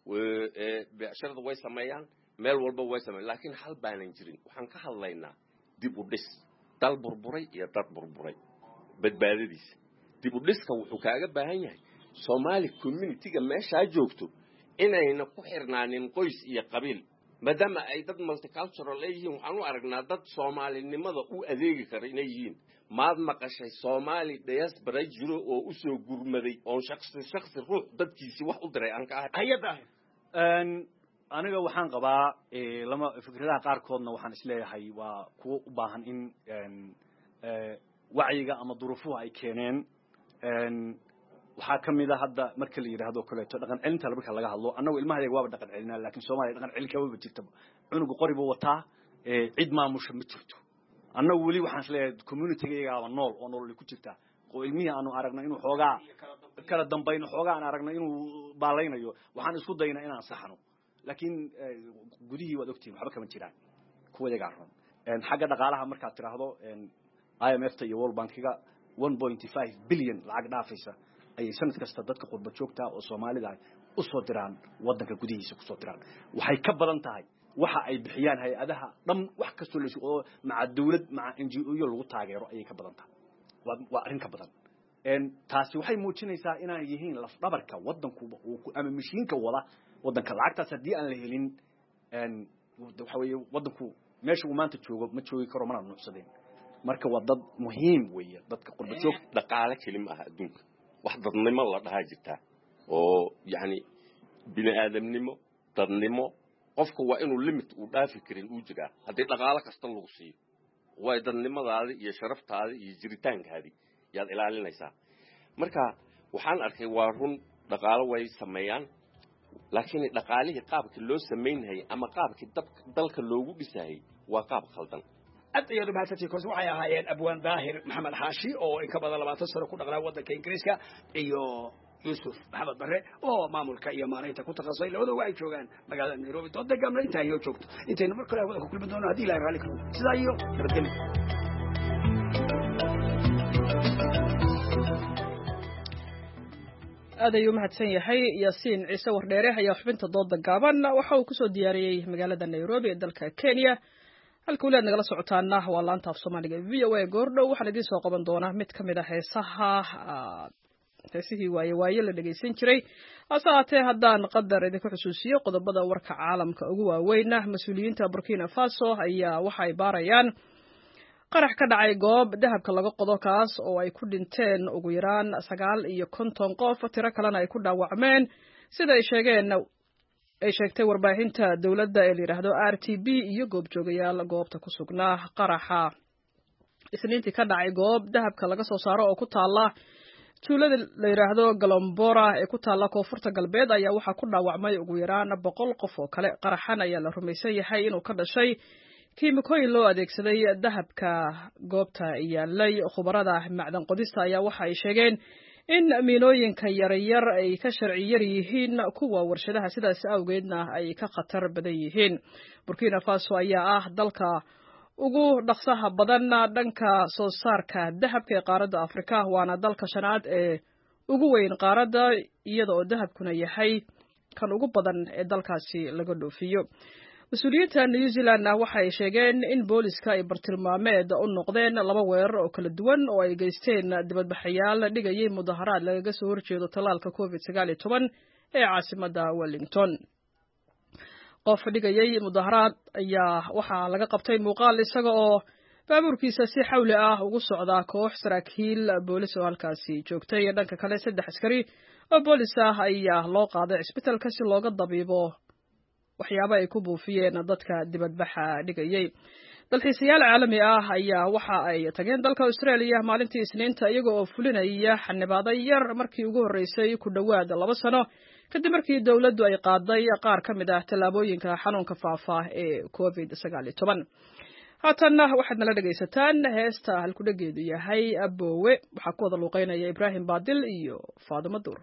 beecshirada way sameeyaan meel walba way sameeyaan laakiin hal baanan jirin waxaan ka hadlaynaa dib u dhis dal burburay iyo dad burburay badbaadadiisa dib u dhiska wuxuu kaaga baahan yahay Somali community-ga meesha joogto inayna ku xirnaanin qoys iyo qabiil maadaama ay dad multicultural ay yihiin waxaan u aragnaa dad Soomaalinimada u adeegi kara inay yihiin maad maqashay Somali diaspora jiro oo u soo gurmaday oo shakhsi shakhsi ruux dadkiisi wax u diray aan ka ahay hay'adaha een aniga waxaan qabaa ee lama fikradaha qaar koodna waxaan isleeyahay waa kuwa u baahan in een ee wacyiga ama duruufuhu ay keeneen een waxa kamid ah hadda marka la yiraahdo kaleeto dhaqan celinta marka laga hadlo anagu ilmahayaga waa dhaqan celinaa laakiin Soomaaliya dhaqan celin kaba jirta cunugu qoribo wataa ee cid maamusha ma jirto anagu wali waxaan isleeyahay community-ga waa nool oo nolol ku jirta oo ilmihi aanu aragna inuu xoogaa kala dambayno xoogaa aan aragna inuu baalaynayo waxaan isku daynaa inaan saxano laakiin gudihii wad ogtiin waxba kama jiraan kuwa yaga run een xagga dhaqaalaha marka tiraahdo een I M F iyo World Bank-ga one point five billion lacag dhaafaysa ay sanad kasta dadka qurba joogta oo Soomaalida u soo diraan wadanka gudihiisa ku soo diraan waxay ka badan tahay waxa ay bixiyaan hay'adaha dhan wax kasto la oo maca dawlad maca N G O-yo lagu taageero ay ka badan tahay waa arrin ka badan een taasi waxay muujinaysaa inay yihiin laf dhabarka wadanku uu ama mishiinka wada wadanka lacagtaas hadii aan la helin een waxa weeye wadanku meesha uu maanta joogo ma joogi karo mana nuucsadeen marka waa dad muhiim weeye dadka qurba joog dhaqaale kelima ah adduunka wax dadnimo la dhaha jirta oo yaani bini aadamnimo dadnimo qofku waa inuu limit u dhaafi karin uu jiraa hadii dhaqaale kasta lagu siiyo way dadnimadaada iyo sharaftaada iyo jiritaankaadi yaad ilaalinaysaa marka waxaan arkay waa run dhaqaale way sameeyaan laakiin dhaqaalihii qaabkii loo sameeyay ama qaabkii dalka loogu dhisay waa qaab khaldan أتيجي بعد تيكوز وحيا هاي أبوان ظاهر محمد حاشي أو إن كبر لما تصير كل أغراض وده كإنجليزكا إيو يوسف محمد بري أو مامول كأي ماني تكون تخصصي لو ده وايد شوغان مقالة نيروبي تود جامل أنت هيو شوكت أنت نمر كله وده كل بدون هدي لا يرالك سلايو تردني هذا يوم هتسين يحيي ياسين عيسى ورديره هي حبنت ضد الجابان وحاو كسو دياري مقالة نيروبي دلك كينيا halkuulaad nagala socotaana waa laanta af Soomaaliga V O A goordhow waxaan idin soo qaban doonaa mid kamid ah heesaha heesihii waaye waaye la dhageysan jiray asaatee haddaan qadar idinku xusuusiyo qodobada warka caalamka ugu waaweyn mas'uuliyiinta Burkina Faso ayaa waxay baarayaan qarax ka dhacay goob dahabka laga qodo kaas oo ay ku dhinteen ugu yaraan sagaal iyo konton qof tiro kalena ay ku dhaawacmeen sida ay sheegeen ay sheegtay warbaahinta dawladda ee yiraahdo R T B iyo goob joogayaal goobta ku sugnaa qaraxa isniintii ka dhacay goob dahabka laga soo saaro oo ku taala tuulada la yiraahdo Galombora ee ku taala koonfurta galbeed ayaa waxa ku dhaawacmay ugu yaraan boqol qof oo kale qaraxan ayaa la rumaysan yahay inuu ka dhashay kiimikooyin loo adeegsaday dahabka goobta yaalay khubarada macdan qodista ayaa waxa ay sheegeen in miinooyinka yaryar ay ka sharci yar yihiin kuwa warshadaha sidaas awgeedna ay ka khatar badan yihiin Burkina Faso ayaa ah dalka ugu dhaqsaha badan dhanka soo saarka dahabka ee qaaradda Afrika waana dalka shanaad ee ugu weyn qaaradda iyada oo dahabkuna yahay kan ugu badan ee dalkaasi laga dhoofiyo mas-uuliyiinta new zealandna waxay sheegeen in booliska ay bartilmaameed u noqdeen laba weerar oo kala duwan oo ay geysteen dibadbaxayaal dhigayay mudaharaad lagaga soo horjeedo tallaalka covid sagaal iyo toban ee caasimadda wellington qof dhigayay mudaharaad ayaa waxaa laga qabtay muuqaal isaga oo baabuurkiisa si xawli ah ugu socda koox saraakiil boolis oo halkaasi joogtay dhanka kale saddex askari oo boolis ah ayaa loo qaaday cisbitaalka si looga dabiibo waxyaabo ay ku buufiyeen dadka dibadbaxa dhigayay dalxiisayaal caalami ah ayaa waxa ay tageen dalka Australia maalintii Isniinta iyaga oo fulinaya xanibaaday yar markii ugu horeysay ku dhawaad laba sano kadib markii dawladdu ay qaaday qaar ka mid ah tallaabooyinka xanuunka faafa ee covid sagaal iyo toban haatanna waxaad nala dhegaysataan heesta halku dhageedu yahay Aboowe waxaa ku wada luuqeynaya Ibrahim Baadil iyo Faadimo Dur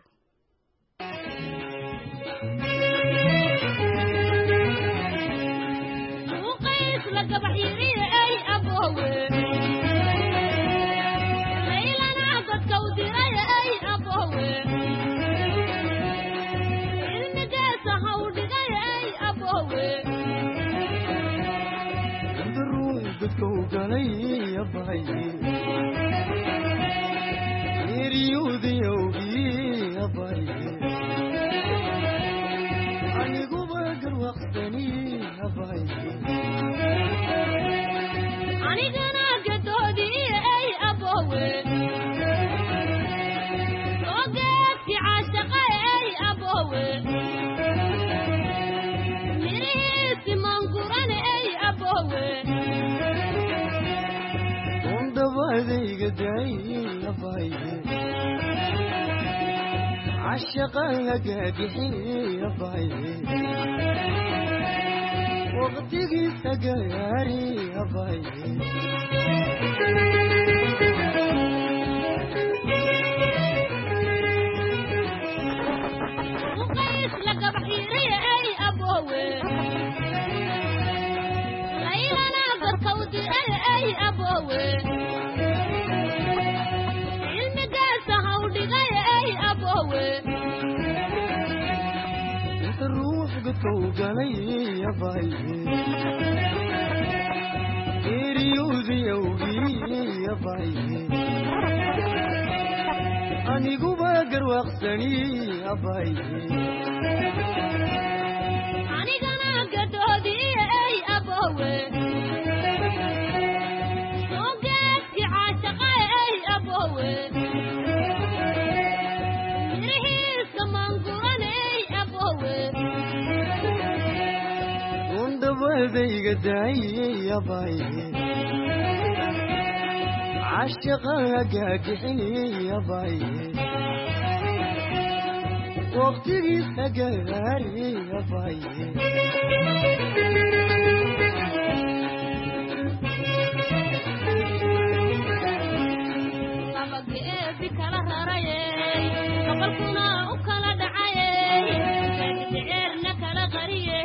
عشقنا قاقحي يا باي وقتك سقاري يا باي وقيس لك بحيري اي ابوي ليلنا بركودي اي ابوي انت الروح بتوقعني يا باي ريوزي يوغي يا باي اني قباقر واقسني يا باي اني قنا قدودي اي ابوي سوقك عاشقي اي ابوي ذي قدعي يا باي عشقها قاقحني يا باي وقتي سقاري يا باي طبق بك لهراي قبلكنا وكلا دعاي تعيرنا كلا غريي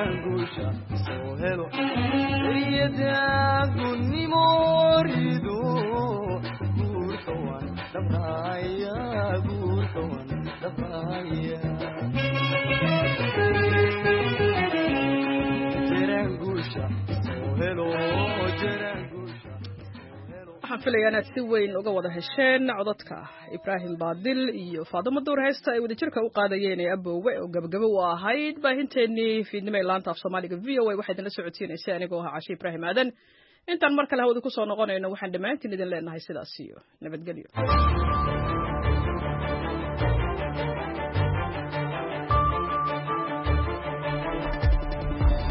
jirangusha soo helo iyadagunimoridu guurkawan dhabraya guurkawan dhabraya jirangusha soo helo jirangusha waxaan filayaa inaad si weyn uga wada hesheen codadka Ibraahim Baadil iyo Faadimo Duur heesta ay wadajirka u qaadayeen ee Aboowe oo gabagabo u ahayd baahinteenii fiidnimo laanta af Soomaaliga V O A waxay idin la socodsiinaysay anigoo ah Caashi Ibraahim Aadan intaan mar kale hawada ku soo noqonayno waxaan dhamaantiin idin leenahay sidaas iyo nabadgelyo